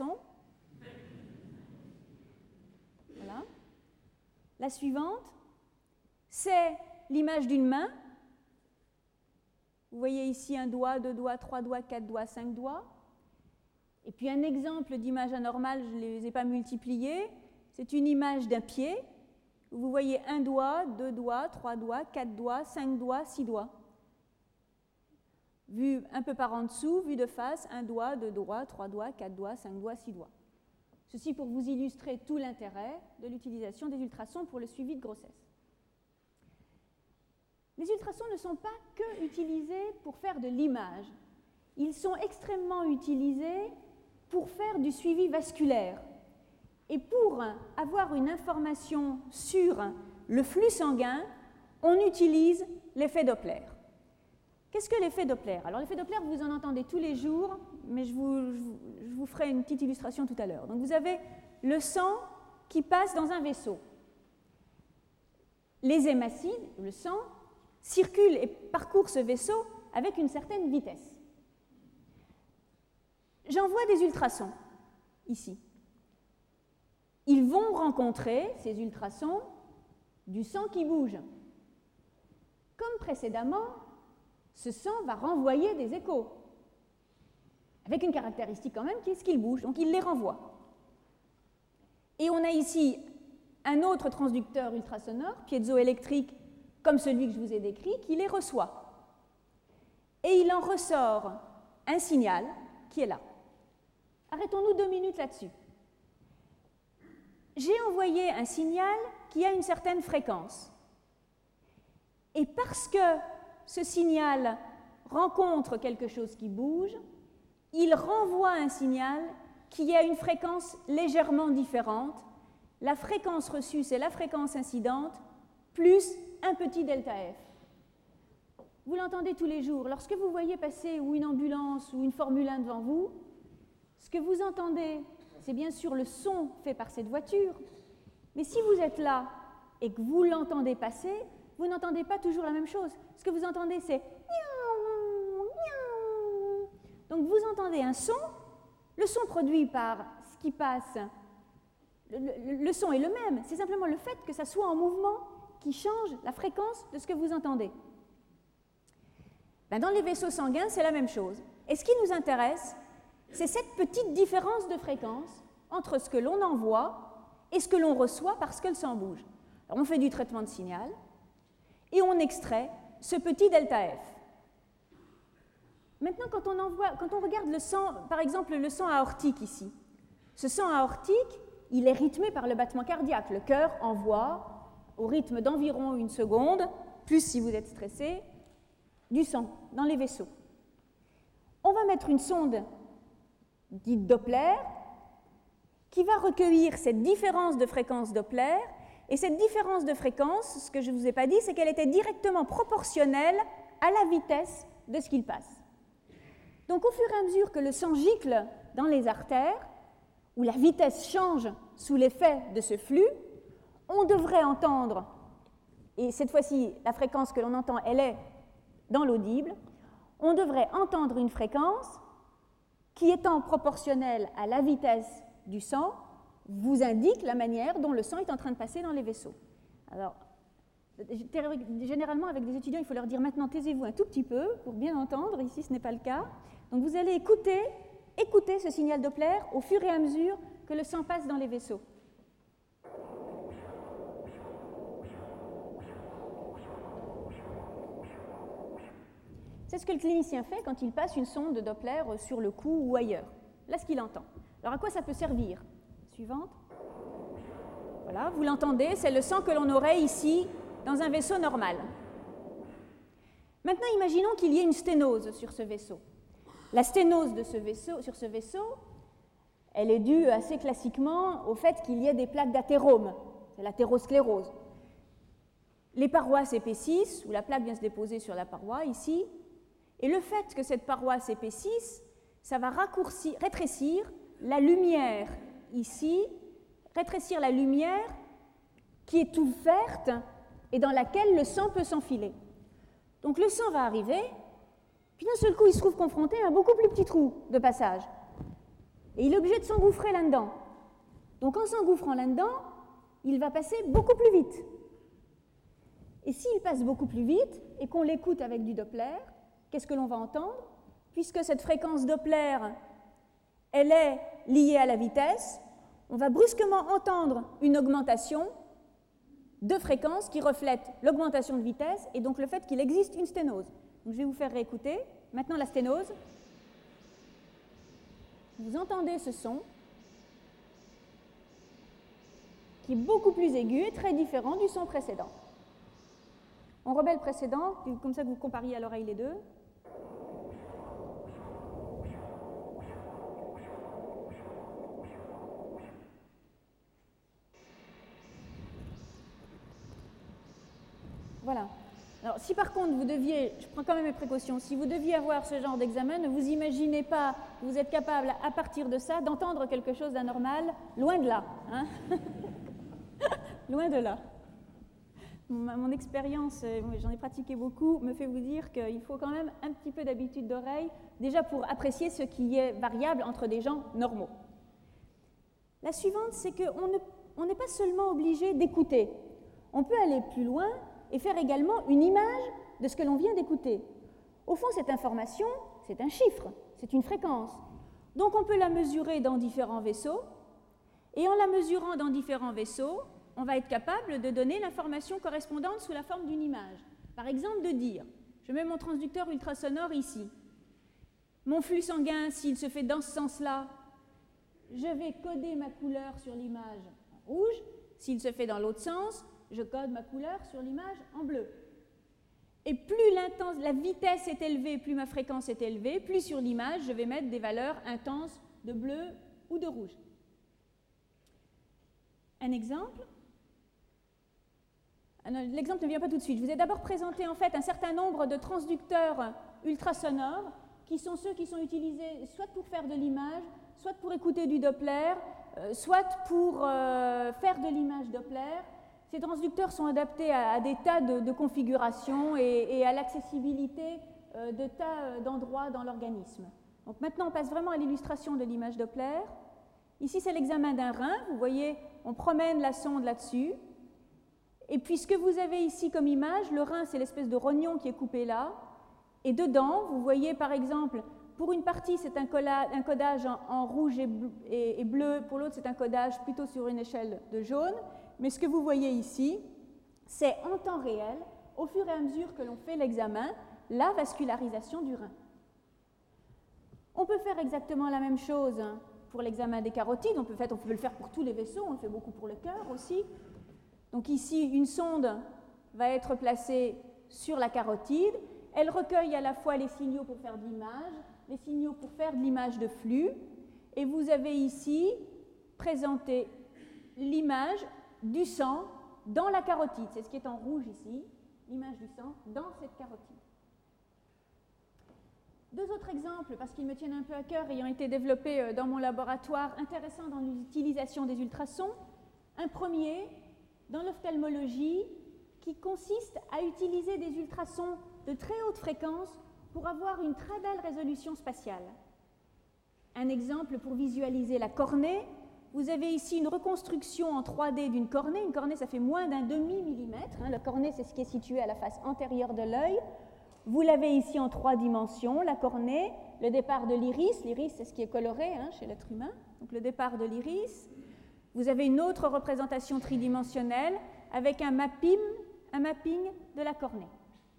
B: Voilà. La suivante, c'est l'image d'une main. Vous voyez ici un doigt, deux doigts, trois doigts, quatre doigts, cinq doigts. Et puis un exemple d'image anormale, je ne les ai pas multipliés, c'est une image d'un pied. Vous voyez un doigt, deux doigts, trois doigts, quatre doigts, cinq doigts, six doigts. Vu un peu par en dessous, vu de face, un doigt, deux doigts, trois doigts, quatre doigts, cinq doigts, six doigts. Ceci pour vous illustrer tout l'intérêt de l'utilisation des ultrasons pour le suivi de grossesse. Les ultrasons ne sont pas que utilisés pour faire de l'image. Ils sont extrêmement utilisés pour faire du suivi vasculaire. Et pour avoir une information sur le flux sanguin, on utilise l'effet Doppler. Qu'est-ce que l'effet Doppler? Alors l'effet Doppler, vous en entendez tous les jours, mais je vous, je, vous, je vous ferai une petite illustration tout à l'heure. Donc vous avez le sang qui passe dans un vaisseau. Les hématites, le sang, circule et parcourt ce vaisseau avec une certaine vitesse. J'envoie des ultrasons, ici. Ils vont rencontrer, ces ultrasons, du sang qui bouge. Comme précédemment, ce sang va renvoyer des échos, avec une caractéristique quand même qui est ce qu'il bouge, donc il les renvoie. Et on a ici un autre transducteur ultrasonore, piézoélectrique, comme celui que je vous ai décrit, qui les reçoit. Et il en ressort un signal qui est là. Arrêtons-nous deux minutes là-dessus. J'ai envoyé un signal qui a une certaine fréquence. Et parce que ce signal rencontre quelque chose qui bouge, il renvoie un signal qui a une fréquence légèrement différente. La fréquence reçue, c'est la fréquence incidente, plus un petit delta F. Vous l'entendez tous les jours. Lorsque vous voyez passer ou une ambulance ou une Formule un devant vous, ce que vous entendez, c'est bien sûr le son fait par cette voiture, mais si vous êtes là et que vous l'entendez passer, vous n'entendez pas toujours la même chose. Ce que vous entendez, c'est niaou, niaou. Donc vous entendez un son, le son produit par ce qui passe, le, le, le son est le même, c'est simplement le fait que ça soit en mouvement qui change la fréquence de ce que vous entendez. Ben, dans les vaisseaux sanguins, c'est la même chose. Et ce qui nous intéresse, c'est cette petite différence de fréquence entre ce que l'on envoie et ce que l'on reçoit parce que le sang bouge. Alors, on fait du traitement de signal et on extrait ce petit delta F. Maintenant, quand on, envoie, quand on regarde le sang, par exemple le sang aortique ici, ce sang aortique, il est rythmé par le battement cardiaque. Le cœur envoie au rythme d'environ une seconde, plus si vous êtes stressé, du sang dans les vaisseaux. On va mettre une sonde dite Doppler qui va recueillir cette différence de fréquence Doppler, et cette différence de fréquence, ce que je ne vous ai pas dit, c'est qu'elle était directement proportionnelle à la vitesse de ce qu'il passe. Donc au fur et à mesure que le sang gicle dans les artères, où la vitesse change sous l'effet de ce flux, on devrait entendre, et cette fois-ci la fréquence que l'on entend, elle est dans l'audible, on devrait entendre une fréquence qui, étant proportionnelle à la vitesse du sang, vous indique la manière dont le sang est en train de passer dans les vaisseaux. Alors, Généralement, avec des étudiants, il faut leur dire maintenant taisez-vous un tout petit peu pour bien entendre. Ici, ce n'est pas le cas. Donc, vous allez écouter, écouter ce signal Doppler au fur et à mesure que le sang passe dans les vaisseaux. C'est ce que le clinicien fait quand il passe une sonde de Doppler sur le cou ou ailleurs. Là, ce qu'il entend. Alors, à quoi ça peut servir? Suivante. Voilà, vous l'entendez, c'est le sang que l'on aurait ici dans un vaisseau normal. Maintenant, imaginons qu'il y ait une sténose sur ce vaisseau. La sténose de ce vaisseau, sur ce vaisseau, elle est due assez classiquement au fait qu'il y ait des plaques d'athérome, c'est l'athérosclérose. Les parois s'épaississent, ou la plaque vient se déposer sur la paroi, ici, et le fait que cette paroi s'épaississe, ça va raccourcir, rétrécir la lumière ici, rétrécir la lumière qui est ouverte et dans laquelle le sang peut s'enfiler. Donc le sang va arriver, puis d'un seul coup il se trouve confronté à un beaucoup plus petit trou de passage. Et il est obligé de s'engouffrer là-dedans. Donc en s'engouffrant là-dedans, il va passer beaucoup plus vite. Et s'il passe beaucoup plus vite et qu'on l'écoute avec du Doppler, qu'est-ce que l'on va entendre? Puisque cette fréquence Doppler, elle est liée à la vitesse, on va brusquement entendre une augmentation de fréquence qui reflète l'augmentation de vitesse et donc le fait qu'il existe une sténose. Donc, je vais vous faire réécouter. Maintenant, la sténose. Vous entendez ce son qui est beaucoup plus aigu et très différent du son précédent. On remet le précédent, comme ça que vous compariez à l'oreille les deux. Voilà. Alors, si par contre vous deviez, je prends quand même mes précautions, si vous deviez avoir ce genre d'examen, ne vous imaginez pas que vous êtes capable, à partir de ça, d'entendre quelque chose d'anormal, loin de là. Hein. Loin de là. Mon, mon expérience, j'en ai pratiqué beaucoup, me fait vous dire qu'il faut quand même un petit peu d'habitude d'oreille, déjà pour apprécier ce qui est variable entre des gens normaux. La suivante, c'est qu'on ne, on n'est pas seulement obligé d'écouter. On peut aller plus loin et faire également une image de ce que l'on vient d'écouter. Au fond, cette information, c'est un chiffre, c'est une fréquence. Donc on peut la mesurer dans différents vaisseaux, et en la mesurant dans différents vaisseaux, on va être capable de donner l'information correspondante sous la forme d'une image. Par exemple, de dire, je mets mon transducteur ultrasonore ici. Mon flux sanguin, s'il se fait dans ce sens-là, je vais coder ma couleur sur l'image en rouge. S'il se fait dans l'autre sens, je code ma couleur sur l'image en bleu. Et plus la vitesse est élevée, plus ma fréquence est élevée, plus sur l'image, je vais mettre des valeurs intenses de bleu ou de rouge. Un exemple. L'exemple ne vient pas tout de suite. Je vous ai d'abord présenté en fait un certain nombre de transducteurs ultrasonores qui sont ceux qui sont utilisés soit pour faire de l'image, soit pour écouter du Doppler, soit pour euh, faire de l'image Doppler. Ces transducteurs sont adaptés à, à des tas de, de configurations et, et à l'accessibilité euh, de tas d'endroits dans l'organisme. Donc maintenant, on passe vraiment à l'illustration de l'image Doppler. Ici, c'est l'examen d'un rein. Vous voyez, on promène la sonde là-dessus. Et puis, ce que vous avez ici comme image, le rein, c'est l'espèce de rognon qui est coupé là. Et dedans, vous voyez, par exemple, pour une partie, c'est un, un codage en, en rouge et bleu, et, et bleu. Pour l'autre, c'est un codage plutôt sur une échelle de jaune. Mais ce que vous voyez ici, c'est en temps réel, au fur et à mesure que l'on fait l'examen, la vascularisation du rein. On peut faire exactement la même chose pour l'examen des carotides. On peut, on peut le faire pour tous les vaisseaux, on le fait beaucoup pour le cœur aussi. Donc ici, une sonde va être placée sur la carotide. Elle recueille à la fois les signaux pour faire de l'image, les signaux pour faire de l'image de flux. Et vous avez ici présenté l'image du sang dans la carotide. C'est ce qui est en rouge ici, l'image du sang dans cette carotide. Deux autres exemples, parce qu'ils me tiennent un peu à cœur, ayant été développés dans mon laboratoire, intéressants dans l'utilisation des ultrasons. Un premier, dans l'ophtalmologie, qui consiste à utiliser des ultrasons de très haute fréquence pour avoir une très belle résolution spatiale. Un exemple pour visualiser la cornée. vous avez ici une reconstruction en trois D d'une cornée. Une cornée, ça fait moins d'un demi-millimètre. Hein. La cornée, c'est ce qui est situé à la face antérieure de l'œil. Vous l'avez ici en trois dimensions, la cornée, le départ de l'iris. L'iris, c'est ce qui est coloré hein, chez l'être humain. Donc le départ de l'iris. Vous avez une autre représentation tridimensionnelle avec un mapping, un mapping de la cornée.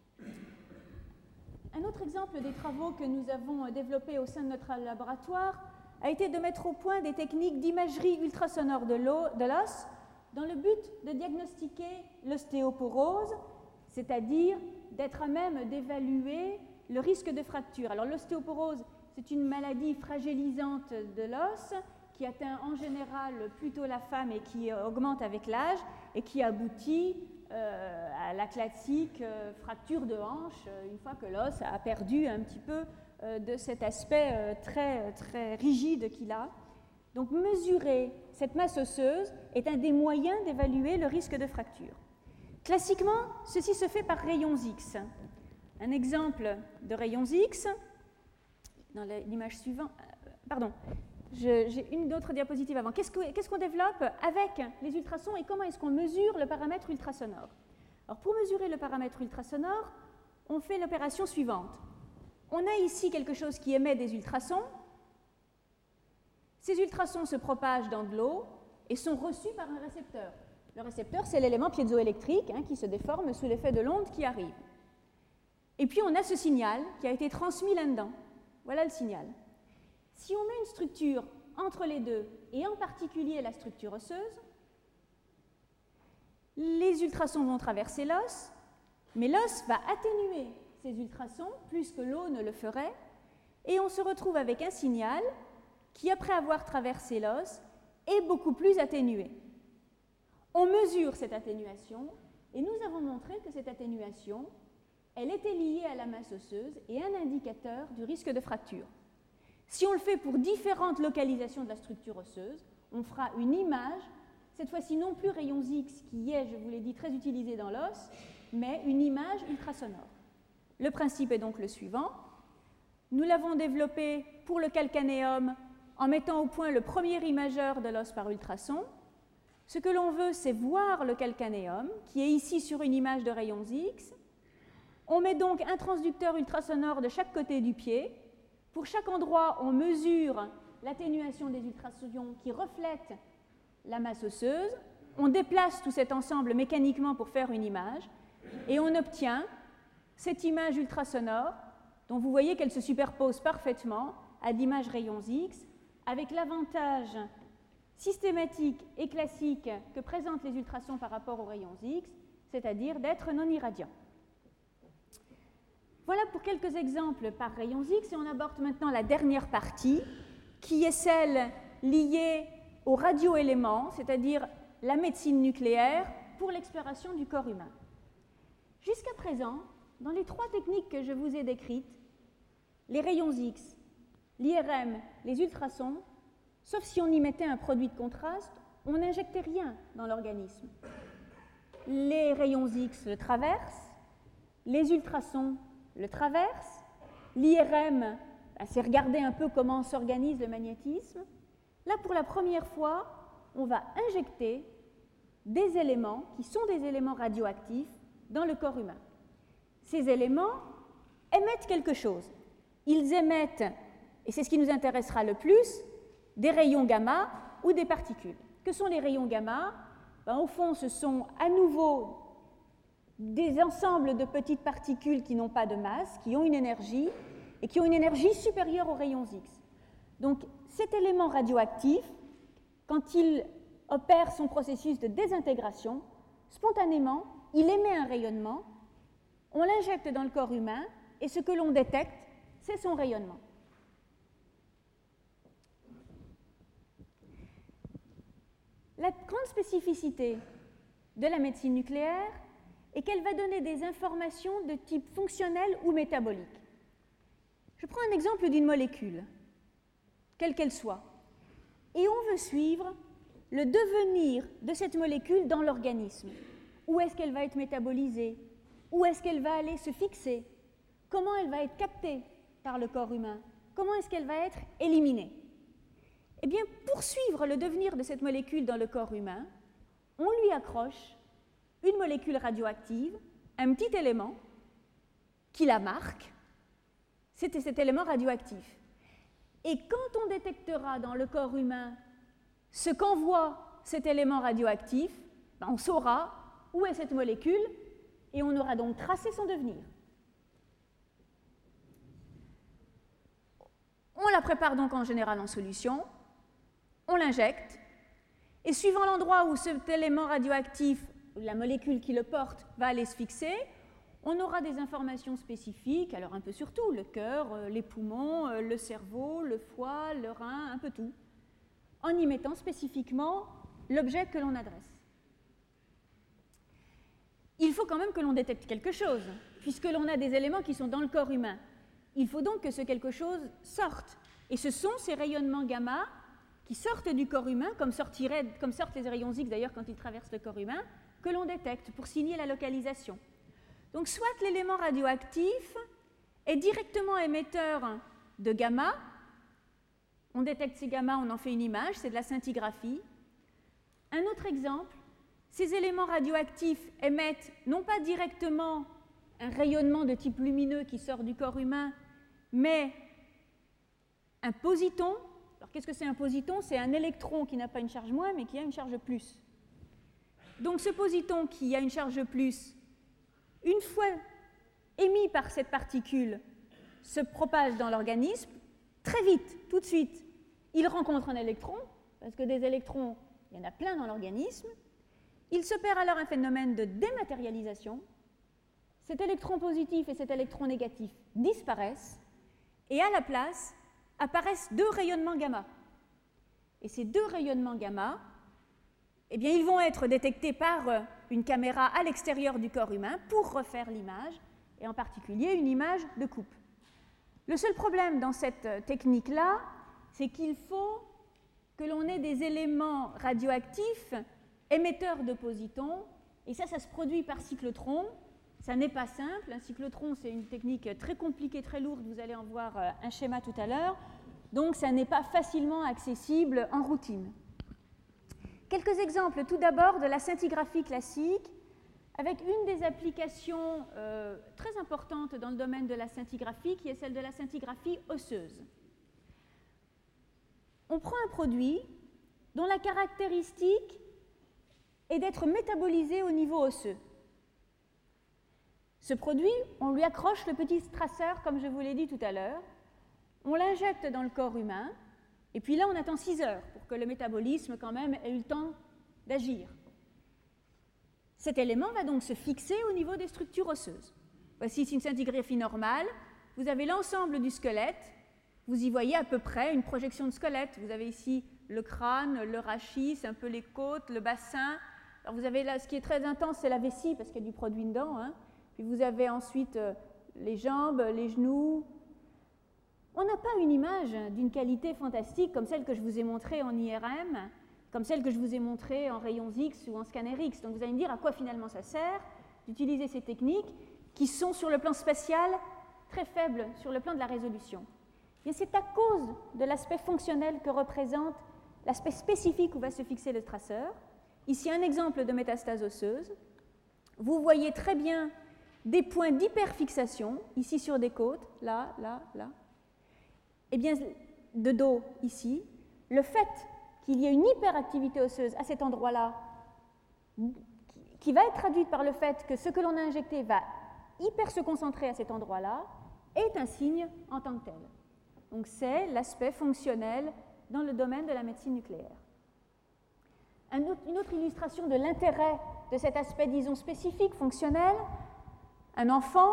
B: Un autre exemple des travaux que nous avons développés au sein de notre laboratoire a été de mettre au point des techniques d'imagerie ultrasonore de l'os dans le but de diagnostiquer l'ostéoporose, c'est-à-dire d'être à même d'évaluer le risque de fracture. Alors l'ostéoporose, c'est une maladie fragilisante de l'os qui atteint en général plutôt la femme et qui augmente avec l'âge et qui aboutit euh, à la classique euh, fracture de hanche euh, une fois que l'os a perdu un petit peu euh, de cet aspect euh, très, très rigide qu'il a. Donc mesurer cette masse osseuse est un des moyens d'évaluer le risque de fracture. Classiquement, ceci se fait par rayons X. Un exemple de rayons X, dans l'image suivante, pardon, j'ai une autre diapositive avant. Qu'est-ce qu'on qu'est-ce qu'on développe avec les ultrasons et comment est-ce qu'on mesure le paramètre ultrasonore? Alors pour mesurer le paramètre ultrasonore, on fait l'opération suivante. On a ici quelque chose qui émet des ultrasons. Ces ultrasons se propagent dans de l'eau et sont reçus par un récepteur. Le récepteur, c'est l'élément piézoélectrique hein, qui se déforme sous l'effet de l'onde qui arrive. Et puis on a ce signal qui a été transmis là-dedans. Voilà le signal. Si on met une structure entre les deux, et en particulier la structure osseuse, les ultrasons vont traverser l'os, mais l'os va atténuer ces ultrasons plus que l'eau ne le ferait, et on se retrouve avec un signal qui, après avoir traversé l'os, est beaucoup plus atténué. On mesure cette atténuation, et nous avons montré que cette atténuation, elle était liée à la masse osseuse et un indicateur du risque de fracture. Si on le fait pour différentes localisations de la structure osseuse, on fera une image, cette fois-ci non plus rayons X, qui est, je vous l'ai dit, très utilisé dans l'os, mais une image ultrasonore. Le principe est donc le suivant. Nous l'avons développé pour le calcanéum en mettant au point le premier imageur de l'os par ultrason. Ce que l'on veut, c'est voir le calcanéum, qui est ici sur une image de rayons X. On met donc un transducteur ultrasonore de chaque côté du pied. Pour chaque endroit, on mesure l'atténuation des ultrasons qui reflètent la masse osseuse. On déplace tout cet ensemble mécaniquement pour faire une image et on obtient cette image ultrasonore dont vous voyez qu'elle se superpose parfaitement à l'image rayons X avec l'avantage systématique et classique que présentent les ultrasons par rapport aux rayons X, c'est-à-dire d'être non irradiants. Voilà pour quelques exemples par rayons X et on aborde maintenant la dernière partie qui est celle liée aux radioéléments, c'est-à-dire la médecine nucléaire pour l'exploration du corps humain. Jusqu'à présent, dans les trois techniques que je vous ai décrites, les rayons X, l'I R M, les ultrasons, sauf si on y mettait un produit de contraste, on n'injectait rien dans l'organisme. Les rayons X le traversent, les ultrasons le traversent, l'I R M, c'est regarder un peu comment s'organise le magnétisme. Là, pour la première fois, on va injecter des éléments qui sont des éléments radioactifs dans le corps humain. Ces éléments émettent quelque chose. Ils émettent, et c'est ce qui nous intéressera le plus, des rayons gamma ou des particules. Que sont les rayons gamma? Ben, au fond, ce sont à nouveau des ensembles de petites particules qui n'ont pas de masse, qui ont une énergie, et qui ont une énergie supérieure aux rayons X. Donc cet élément radioactif, quand il opère son processus de désintégration, spontanément, il émet un rayonnement, on l'injecte dans le corps humain, et ce que l'on détecte, c'est son rayonnement. La grande spécificité de la médecine nucléaire est qu'elle va donner des informations de type fonctionnel ou métabolique. Je prends un exemple d'une molécule, quelle qu'elle soit, et on veut suivre le devenir de cette molécule dans l'organisme. Où est-ce qu'elle va être métabolisée? Où est-ce qu'elle va aller se fixer? Comment elle va être captée par le corps humain? Comment est-ce qu'elle va être éliminée? Eh bien, pour suivre le devenir de cette molécule dans le corps humain, on lui accroche une molécule radioactive, un petit élément qui la marque, c'était cet élément radioactif. Et quand on détectera dans le corps humain ce qu'envoie cet élément radioactif, ben on saura où est cette molécule et on aura donc tracé son devenir. On la prépare donc en général en solution, on l'injecte, et suivant l'endroit où cet élément radioactif, la molécule qui le porte, va aller se fixer, on aura des informations spécifiques, alors un peu sur tout, le cœur, les poumons, le cerveau, le foie, le rein, un peu tout, en y mettant spécifiquement l'objet que l'on adresse. Il faut quand même que l'on détecte quelque chose, puisque l'on a des éléments qui sont dans le corps humain. Il faut donc que ce quelque chose sorte. Et ce sont ces rayonnements gamma qui sortent du corps humain, comme, comme sortent les rayons X d'ailleurs quand ils traversent le corps humain, que l'on détecte pour signer la localisation. Donc soit l'élément radioactif est directement émetteur de gamma, on détecte ces gamma, on en fait une image, c'est de la scintigraphie. Un autre exemple, ces éléments radioactifs émettent non pas directement un rayonnement de type lumineux qui sort du corps humain, mais un positon. Alors qu'est-ce que c'est un positon? C'est un électron qui n'a pas une charge moins, mais qui a une charge plus. Donc ce positon qui a une charge plus, une fois émis par cette particule, se propage dans l'organisme, très vite, tout de suite, il rencontre un électron, parce que des électrons, il y en a plein dans l'organisme. Il s'opère alors un phénomène de dématérialisation. Cet électron positif et cet électron négatif disparaissent, et à la place apparaissent deux rayonnements gamma. Et ces deux rayonnements gamma, eh bien, ils vont être détectés par une caméra à l'extérieur du corps humain pour refaire l'image, et en particulier une image de coupe. Le seul problème dans cette technique-là, c'est qu'il faut que l'on ait des éléments radioactifs émetteurs de positons, et ça, ça se produit par cyclotron. Ça n'est pas simple. Un cyclotron, c'est une technique très compliquée, très lourde. Vous allez en voir un schéma tout à l'heure. Donc, ça n'est pas facilement accessible en routine. Quelques exemples, tout d'abord, de la scintigraphie classique, avec une des applications euh, très importantes dans le domaine de la scintigraphie, qui est celle de la scintigraphie osseuse. On prend un produit dont la caractéristique est d'être métabolisé au niveau osseux. Ce produit, on lui accroche le petit traceur, comme je vous l'ai dit tout à l'heure, on l'injecte dans le corps humain, et puis là, on attend six heures pour que le métabolisme, quand même, ait eu le temps d'agir. Cet élément va donc se fixer au niveau des structures osseuses. Voici ici une scintigraphie normale. Vous avez l'ensemble du squelette. Vous y voyez à peu près une projection de squelette. Vous avez ici le crâne, le rachis, un peu les côtes, le bassin. Alors vous avez là, ce qui est très intense, c'est la vessie, parce qu'il y a du produit dedans. Hein. Puis vous avez ensuite euh, les jambes, les genoux. On n'a pas une image d'une qualité fantastique comme celle que je vous ai montrée en I R M, comme celle que je vous ai montrée en rayons X ou en scanner X. Donc vous allez me dire à quoi finalement ça sert d'utiliser ces techniques qui sont sur le plan spatial très faibles sur le plan de la résolution. Et c'est à cause de l'aspect fonctionnel que représente l'aspect spécifique où va se fixer le traceur. Ici un exemple de métastase osseuse. Vous voyez très bien des points d'hyperfixation, ici sur des côtes, là, là, là. Eh bien, de dos, ici, le fait qu'il y ait une hyperactivité osseuse à cet endroit-là, qui va être traduite par le fait que ce que l'on a injecté va hyper se concentrer à cet endroit-là, est un signe en tant que tel. Donc c'est l'aspect fonctionnel dans le domaine de la médecine nucléaire. Un autre, une autre illustration de l'intérêt de cet aspect, disons, spécifique, fonctionnel, un enfant,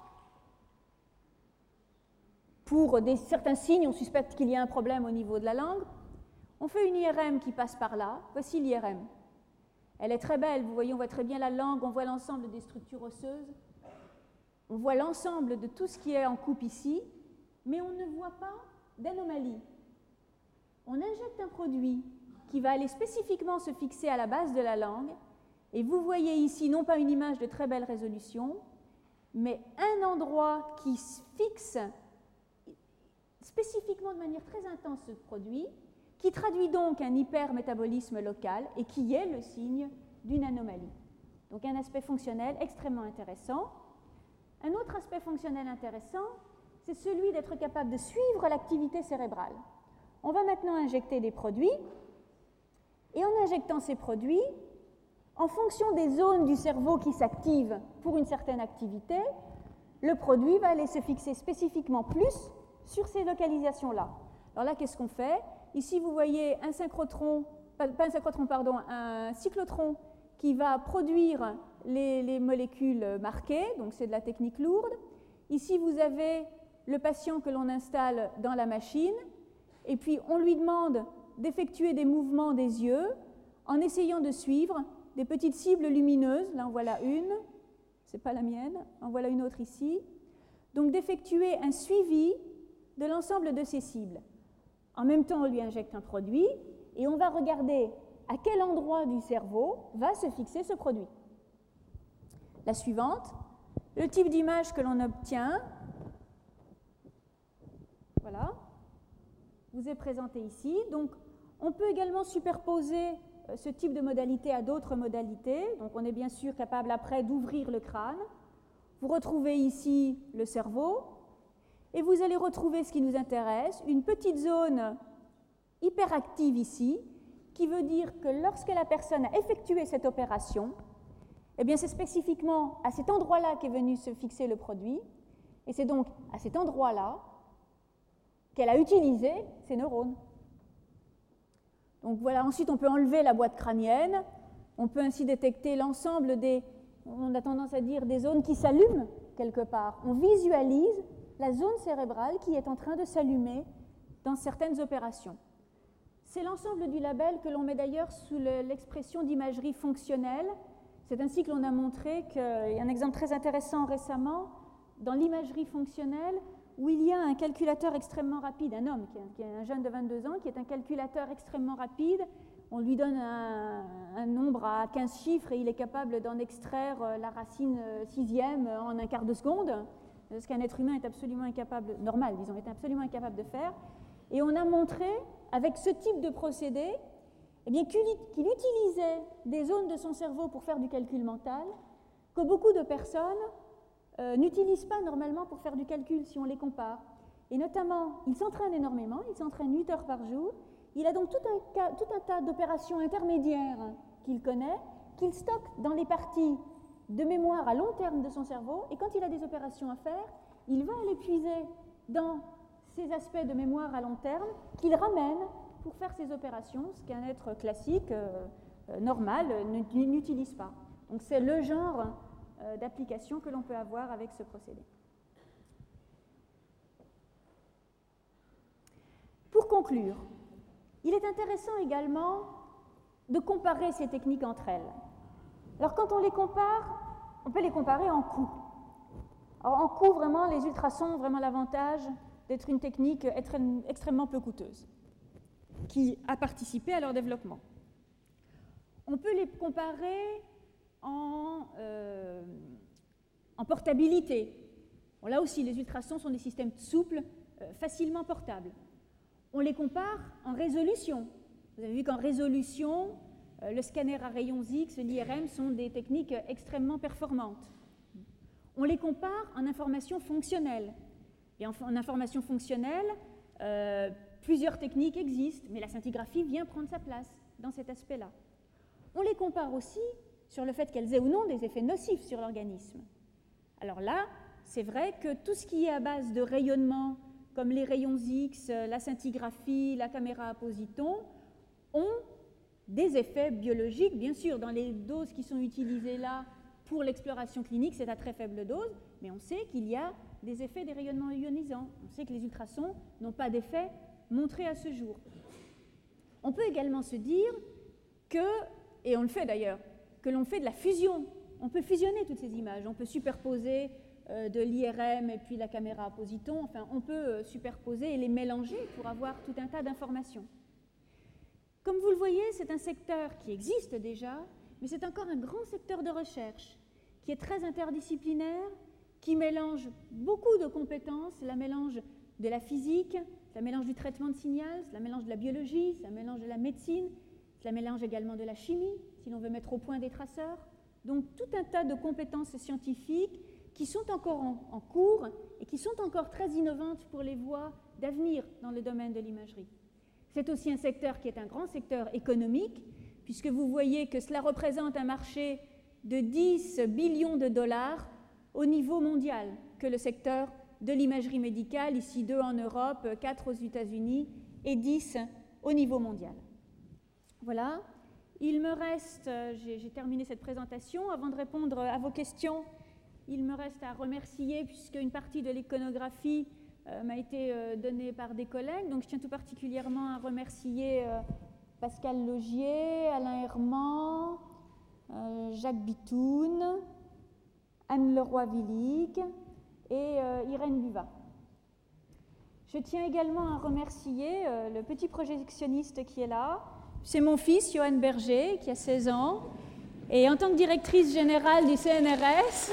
B: pour des, certains signes, on suspecte qu'il y a un problème au niveau de la langue, on fait une I R M qui passe par là. Voici l'I R M. Elle est très belle, vous voyez, on voit très bien la langue, on voit l'ensemble des structures osseuses, on voit l'ensemble de tout ce qui est en coupe ici, mais on ne voit pas d'anomalie. On injecte un produit qui va aller spécifiquement se fixer à la base de la langue, et vous voyez ici non pas une image de très belle résolution, mais un endroit qui fixe spécifiquement de manière très intense ce produit, qui traduit donc un hypermétabolisme local et qui est le signe d'une anomalie. Donc un aspect fonctionnel extrêmement intéressant. Un autre aspect fonctionnel intéressant, c'est celui d'être capable de suivre l'activité cérébrale. On va maintenant injecter des produits, et en injectant ces produits, en fonction des zones du cerveau qui s'activent pour une certaine activité, le produit va aller se fixer spécifiquement plus sur ces localisations-là. Alors là, qu'est-ce qu'on fait? Ici, vous voyez un synchrotron, pas, pas un synchrotron, pardon, un cyclotron qui va produire les, les molécules marquées, donc c'est de la technique lourde. Ici, vous avez le patient que l'on installe dans la machine, et puis on lui demande d'effectuer des mouvements des yeux en essayant de suivre des petites cibles lumineuses. Là, en voilà une, ce n'est pas la mienne, en voilà une autre ici. Donc d'effectuer un suivi de l'ensemble de ces cibles. En même temps, on lui injecte un produit et on va regarder à quel endroit du cerveau va se fixer ce produit. La suivante, le type d'image que l'on obtient, voilà, vous est présenté ici. Donc, on peut également superposer ce type de modalité à d'autres modalités. Donc, on est bien sûr capable après d'ouvrir le crâne. Vous retrouvez ici le cerveau et vous allez retrouver ce qui nous intéresse, une petite zone hyperactive ici, qui veut dire que lorsque la personne a effectué cette opération, eh bien c'est spécifiquement à cet endroit-là qu'est venu se fixer le produit, et c'est donc à cet endroit-là qu'elle a utilisé ses neurones. Donc voilà, ensuite on peut enlever la boîte crânienne, on peut ainsi détecter l'ensemble des, on a tendance à dire, des zones qui s'allument quelque part. On visualise la zone cérébrale qui est en train de s'allumer dans certaines opérations. C'est l'ensemble du label que l'on met d'ailleurs sous l'expression d'imagerie fonctionnelle. C'est ainsi que l'on a montré qu'il y a un exemple très intéressant récemment dans l'imagerie fonctionnelle où il y a un calculateur extrêmement rapide, un homme qui est un jeune de vingt-deux ans, qui est un calculateur extrêmement rapide. On lui donne un, un nombre à quinze chiffres et il est capable d'en extraire la racine sixième en un quart de seconde, ce qu'un être humain est absolument incapable, normal, disons, est absolument incapable de faire. Et on a montré, avec ce type de procédé, eh bien, qu'il, qu'il utilisait des zones de son cerveau pour faire du calcul mental que beaucoup de personnes euh, n'utilisent pas normalement pour faire du calcul si on les compare. Et notamment, il s'entraîne énormément, il s'entraîne huit heures par jour. Il a donc tout un, cas, tout un tas d'opérations intermédiaires qu'il connaît, qu'il stocke dans les parties de mémoire à long terme de son cerveau. Et quand il a des opérations à faire, il va les puiser dans ces aspects de mémoire à long terme qu'il ramène pour faire ces opérations, ce qu'un être classique, euh, euh, normal, n'utilise pas. Donc c'est le genre euh, d'application que l'on peut avoir avec ce procédé. Pour conclure, il est intéressant également de comparer ces techniques entre elles. Alors quand on les compare, on peut les comparer en coût. Alors en coût, vraiment, les ultrasons ont vraiment l'avantage d'être une technique extrêmement peu coûteuse, qui a participé à leur développement. On peut les comparer en, euh, en portabilité. Bon, là aussi, les ultrasons sont des systèmes souples, euh, facilement portables. On les compare en résolution. Vous avez vu qu'en résolution, euh, le scanner à rayons X, l'I R M sont des techniques extrêmement performantes. On les compare en information fonctionnelle. Et en, en information fonctionnelle, euh, plusieurs techniques existent, mais la scintigraphie vient prendre sa place dans cet aspect-là. On les compare aussi sur le fait qu'elles aient ou non des effets nocifs sur l'organisme. Alors là, c'est vrai que tout ce qui est à base de rayonnement, comme les rayons X, la scintigraphie, la caméra à positons, ont des effets biologiques. Bien sûr, dans les doses qui sont utilisées là pour l'exploration clinique, c'est à très faible dose, mais on sait qu'il y a des effets des rayonnements ionisants. On sait que les ultrasons n'ont pas d'effet montré à ce jour. On peut également se dire que, et on le fait d'ailleurs, que l'on fait de la fusion. On peut fusionner toutes ces images, on peut superposer euh, de l'I R M et puis la caméra à positons, enfin on peut euh, superposer et les mélanger pour avoir tout un tas d'informations. Comme vous le voyez, c'est un secteur qui existe déjà, mais c'est encore un grand secteur de recherche qui est très interdisciplinaire, qui mélange beaucoup de compétences, la mélange de la physique, c'est un mélange du traitement de signal, c'est un mélange de la biologie, c'est un mélange de la médecine, c'est un mélange également de la chimie, si l'on veut mettre au point des traceurs. Donc tout un tas de compétences scientifiques qui sont encore en, en cours et qui sont encore très innovantes pour les voies d'avenir dans le domaine de l'imagerie. C'est aussi un secteur qui est un grand secteur économique, puisque vous voyez que cela représente un marché de dix billions de dollars au niveau mondial, que le secteur de l'imagerie médicale, ici deux en Europe, quatre aux États-Unis et dix au niveau mondial. Voilà. Il me reste, j'ai terminé cette présentation. Avant de répondre à vos questions, il me reste à remercier, puisque une partie de l'iconographie euh, m'a été euh, donnée par des collègues. Donc je tiens tout particulièrement à remercier euh, Pascal Logier, Alain Herman, euh, Jacques Bitoun, Anne Leroy-Villic et euh, Irène Buva. Je tiens également à remercier euh, le petit projectionniste qui est là. C'est mon fils, Johan Berger, qui a seize ans. Et en tant que directrice générale du C N R S,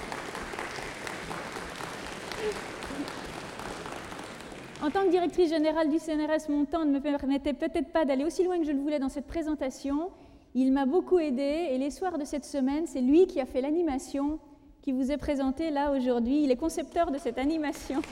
B: en tant que directrice générale du C N R S, mon temps ne me permettait peut-être pas d'aller aussi loin que je le voulais dans cette présentation. Il m'a beaucoup aidé et les soirs de cette semaine, c'est lui qui a fait l'animation qui vous est présentée là aujourd'hui. Il est concepteur de cette animation.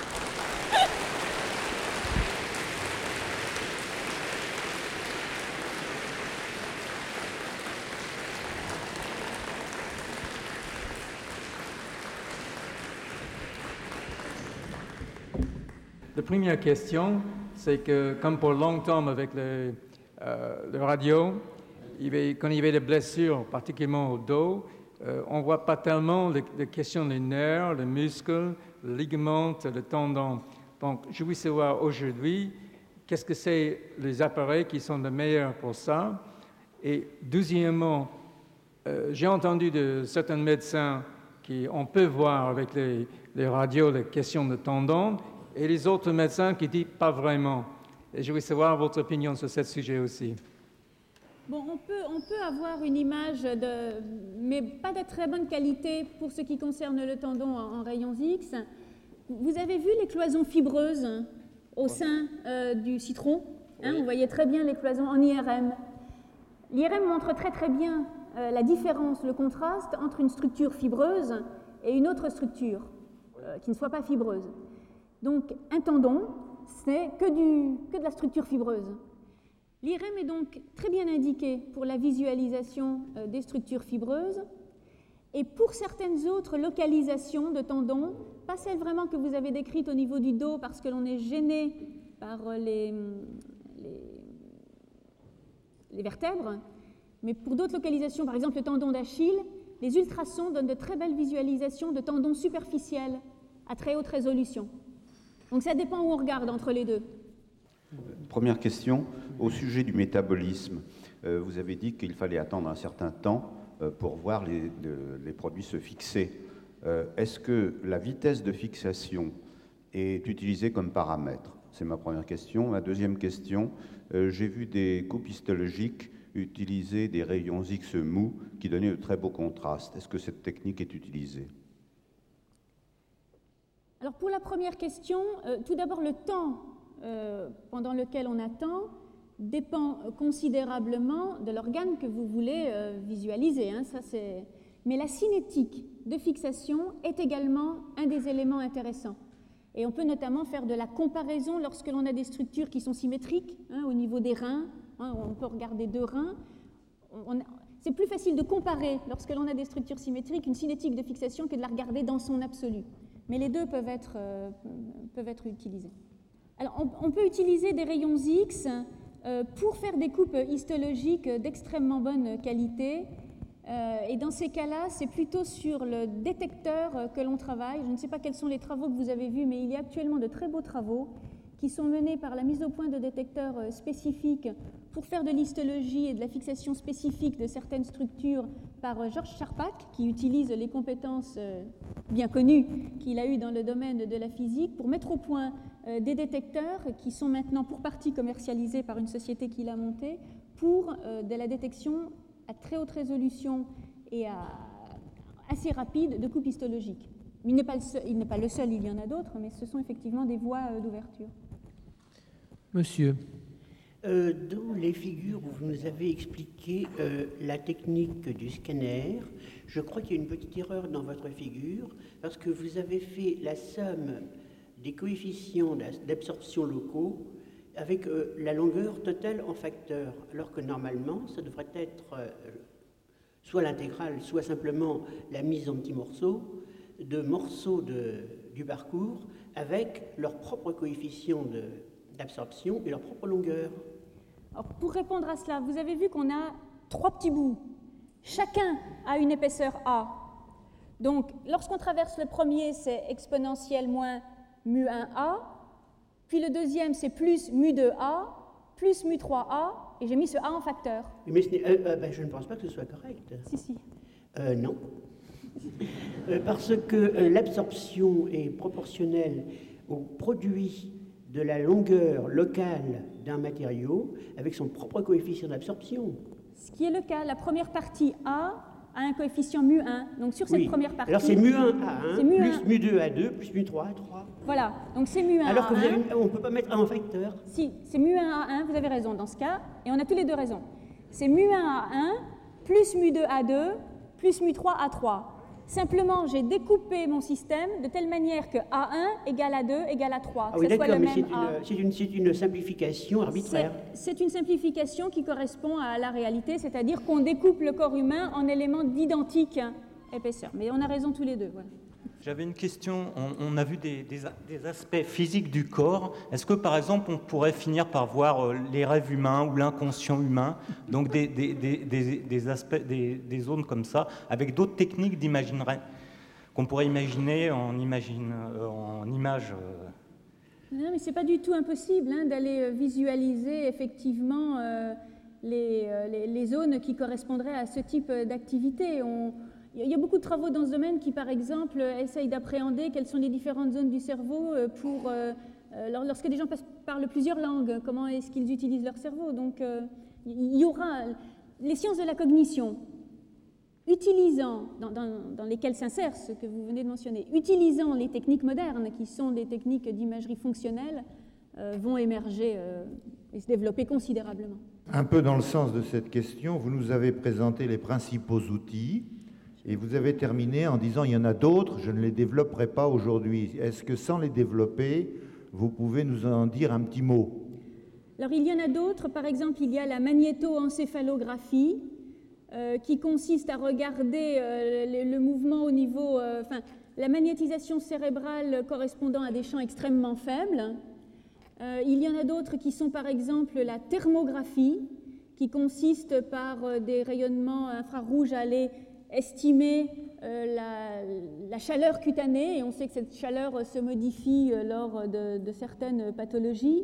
C: La première question, c'est que, comme pour longtemps avec le, euh, le radio, il y avait, quand il y avait des blessures, particulièrement au dos, euh, on ne voit pas tellement les, les questions des nerfs, les muscles, les ligaments, les tendons. Donc, je veux savoir aujourd'hui, qu'est-ce que c'est les appareils qui sont les meilleurs pour ça? Et deuxièmement, euh, j'ai entendu de certains médecins qu'on peut voir avec les, les radios les questions de tendons, et les autres médecins qui disent pas vraiment. Et je voulais savoir votre opinion sur ce sujet aussi.
B: Bon, on peut, on peut avoir une image, de, mais pas de très bonne qualité pour ce qui concerne le tendon en, en rayons X. Vous avez vu les cloisons fibreuses au sein euh, du citron, hein, oui. Vous voyez très bien les cloisons en I R M. L'I R M montre très très bien euh, la différence, le contraste entre une structure fibreuse et une autre structure euh, qui ne soit pas fibreuse. Donc, un tendon, c'est que, du, que de la structure fibreuse. L'I R M est donc très bien indiqué pour la visualisation euh, des structures fibreuses et pour certaines autres localisations de tendons, pas celles vraiment que vous avez décrites au niveau du dos parce que l'on est gêné par les, les, les vertèbres, mais pour d'autres localisations, par exemple le tendon d'Achille, les ultrasons donnent de très belles visualisations de tendons superficiels à très haute résolution. Donc ça dépend où on regarde entre les deux.
D: Première question, au sujet du métabolisme. Euh, vous avez dit qu'il fallait attendre un certain temps euh, pour voir les, de, les produits se fixer. Euh, est-ce que la vitesse de fixation est utilisée comme paramètre? C'est ma première question. Ma deuxième question, euh, j'ai vu des coupes histologiques utiliser des rayons X mous qui donnaient de très beaux contrastes. Est-ce que cette technique est utilisée?
B: Alors pour la première question, euh, tout d'abord le temps euh, pendant lequel on attend dépend considérablement de l'organe que vous voulez euh, visualiser. Hein, ça c'est... Mais la cinétique de fixation est également un des éléments intéressants. Et on peut notamment faire de la comparaison lorsque l'on a des structures qui sont symétriques, hein, au niveau des reins. Hein, on peut regarder deux reins. On, on, c'est plus facile de comparer lorsque l'on a des structures symétriques une cinétique de fixation que de la regarder dans son absolu. Mais les deux peuvent être, euh, peuvent être utilisés. Alors, on, on peut utiliser des rayons X euh, pour faire des coupes histologiques d'extrêmement bonne qualité. Euh, et dans ces cas-là, c'est plutôt sur le détecteur euh, que l'on travaille. Je ne sais pas quels sont les travaux que vous avez vus, mais il y a actuellement de très beaux travaux qui sont menés par la mise au point de détecteurs euh, spécifiques pour faire de l'histologie et de la fixation spécifique de certaines structures par euh, Georges Charpak, qui utilise les compétences euh, bien connues qu'il a eues dans le domaine de la physique pour mettre au point euh, des détecteurs qui sont maintenant pour partie commercialisés par une société qu'il a montée pour euh, de la détection à très haute résolution et à, assez rapide de coupes histologiques. il n'est pas, pas le seul, il y en a d'autres, mais ce sont effectivement des voies euh, d'ouverture.
A: Monsieur.
E: Euh, dans les figures où vous nous avez expliqué euh, la technique du scanner, je crois qu'il y a une petite erreur dans votre figure, parce que vous avez fait la somme des coefficients d'absorption locaux avec euh, la longueur totale en facteur, alors que normalement, ça devrait être euh, soit l'intégrale, soit simplement la mise en petits morceaux, de morceaux de, du parcours, avec leur propre coefficient d'absorption et leur propre longueur.
B: Alors, pour répondre à cela, vous avez vu qu'on a trois petits bouts. Chacun a une épaisseur A. Donc, lorsqu'on traverse le premier, c'est exponentielle moins mu un A. Puis le deuxième, c'est plus mu deux A, plus mu trois A. Et j'ai mis ce A en facteur.
E: Mais ce euh, euh, ben, je ne pense pas que ce soit correct.
B: Si, si.
E: Euh, non. euh, parce que euh, l'absorption est proportionnelle au produit de la longueur locale d'un matériau avec son propre coefficient d'absorption.
B: Ce qui est le cas, la première partie A a un coefficient mu un. Donc sur cette
E: oui.
B: première partie...
E: Alors c'est mu un A un,
B: mu
E: plus
B: un.
E: mu deux A deux, plus mu trois A trois.
B: Voilà, donc c'est mu un
E: Alors que
B: A un.
E: vous avez une, on ne peut pas mettre A en facteur.
B: Si, c'est mu un A un, vous avez raison dans ce cas, et on a tous les deux raison. C'est mu un A un, plus mu deux A deux, plus mu trois A trois. Simplement, j'ai découpé mon système de telle manière que A un égale A deux égale A trois.
E: Ah oui, d'accord, mais c'est
B: une,
E: une, une simplification arbitraire.
B: C'est une simplification qui correspond à la réalité, c'est-à-dire qu'on découpe le corps humain en éléments d'identique épaisseur. Mais on a raison tous les deux. Voilà.
F: J'avais une question. On, on a vu des, des, des aspects physiques du corps. Est-ce que, par exemple, on pourrait finir par voir les rêves humains ou l'inconscient humain, donc des, des, des, des, des aspects, des, des zones comme ça, avec d'autres techniques d'imaginerie qu'on pourrait imaginer en, imagine, en images euh...
B: Non, mais c'est pas du tout impossible hein, d'aller visualiser effectivement euh, les, les, les zones qui correspondraient à ce type d'activité. On... Il y a beaucoup de travaux dans ce domaine qui, par exemple, essayent d'appréhender quelles sont les différentes zones du cerveau pour, euh, lorsque des gens parlent plusieurs langues, comment est-ce qu'ils utilisent leur cerveau. Donc, euh, il y aura les sciences de la cognition, utilisant, dans, dans, dans lesquelles s'insère ce que vous venez de mentionner, utilisant les techniques modernes, qui sont des techniques d'imagerie fonctionnelle, euh, vont émerger euh, et se développer considérablement.
G: Un peu dans le sens de cette question, vous nous avez présenté les principaux outils. Et vous avez terminé en disant, il y en a d'autres, je ne les développerai pas aujourd'hui. Est-ce que sans les développer, vous pouvez nous en dire un petit mot?
B: Alors il y en a d'autres, par exemple il y a la magnétoencéphalographie, euh, qui consiste à regarder euh, le, le mouvement au niveau, euh, enfin la magnétisation cérébrale correspondant à des champs extrêmement faibles. Euh, il y en a d'autres qui sont par exemple la thermographie, qui consiste par euh, des rayonnements infrarouges à aller estimer euh, la, la chaleur cutanée, et on sait que cette chaleur euh, se modifie euh, lors de, de certaines pathologies.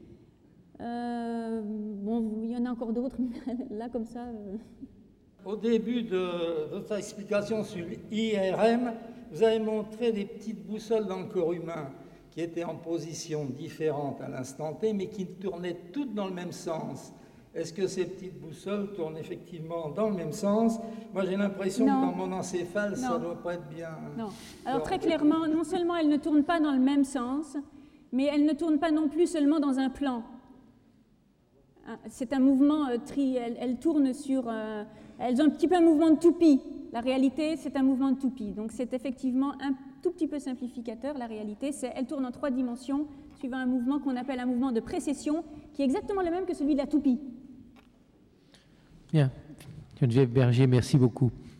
B: Euh, bon, il y en a encore d'autres, là comme ça. Euh...
H: Au début de votre explication sur l'I R M, vous avez montré des petites boussoles dans le corps humain qui étaient en position différente à l'instant T, mais qui tournaient toutes dans le même sens. Est-ce que ces petites boussoles tournent effectivement dans le même sens? Moi, j'ai l'impression que dans mon encéphale, non. Ça ne doit pas être bien...
B: Non. Alors, très clairement, non seulement elles ne tournent pas dans le même sens, mais elles ne tournent pas non plus seulement dans un plan. C'est un mouvement euh, tri... Elles, elles tournent sur... Euh, elles ont un petit peu un mouvement de toupie. La réalité, c'est un mouvement de toupie. Donc, c'est effectivement un tout petit peu simplificateur. La réalité, c'est elles tournent en trois dimensions, suivant un mouvement qu'on appelle un mouvement de précession, qui est exactement le même que celui de la toupie.
A: Bien. Geneviève Berger, merci beaucoup.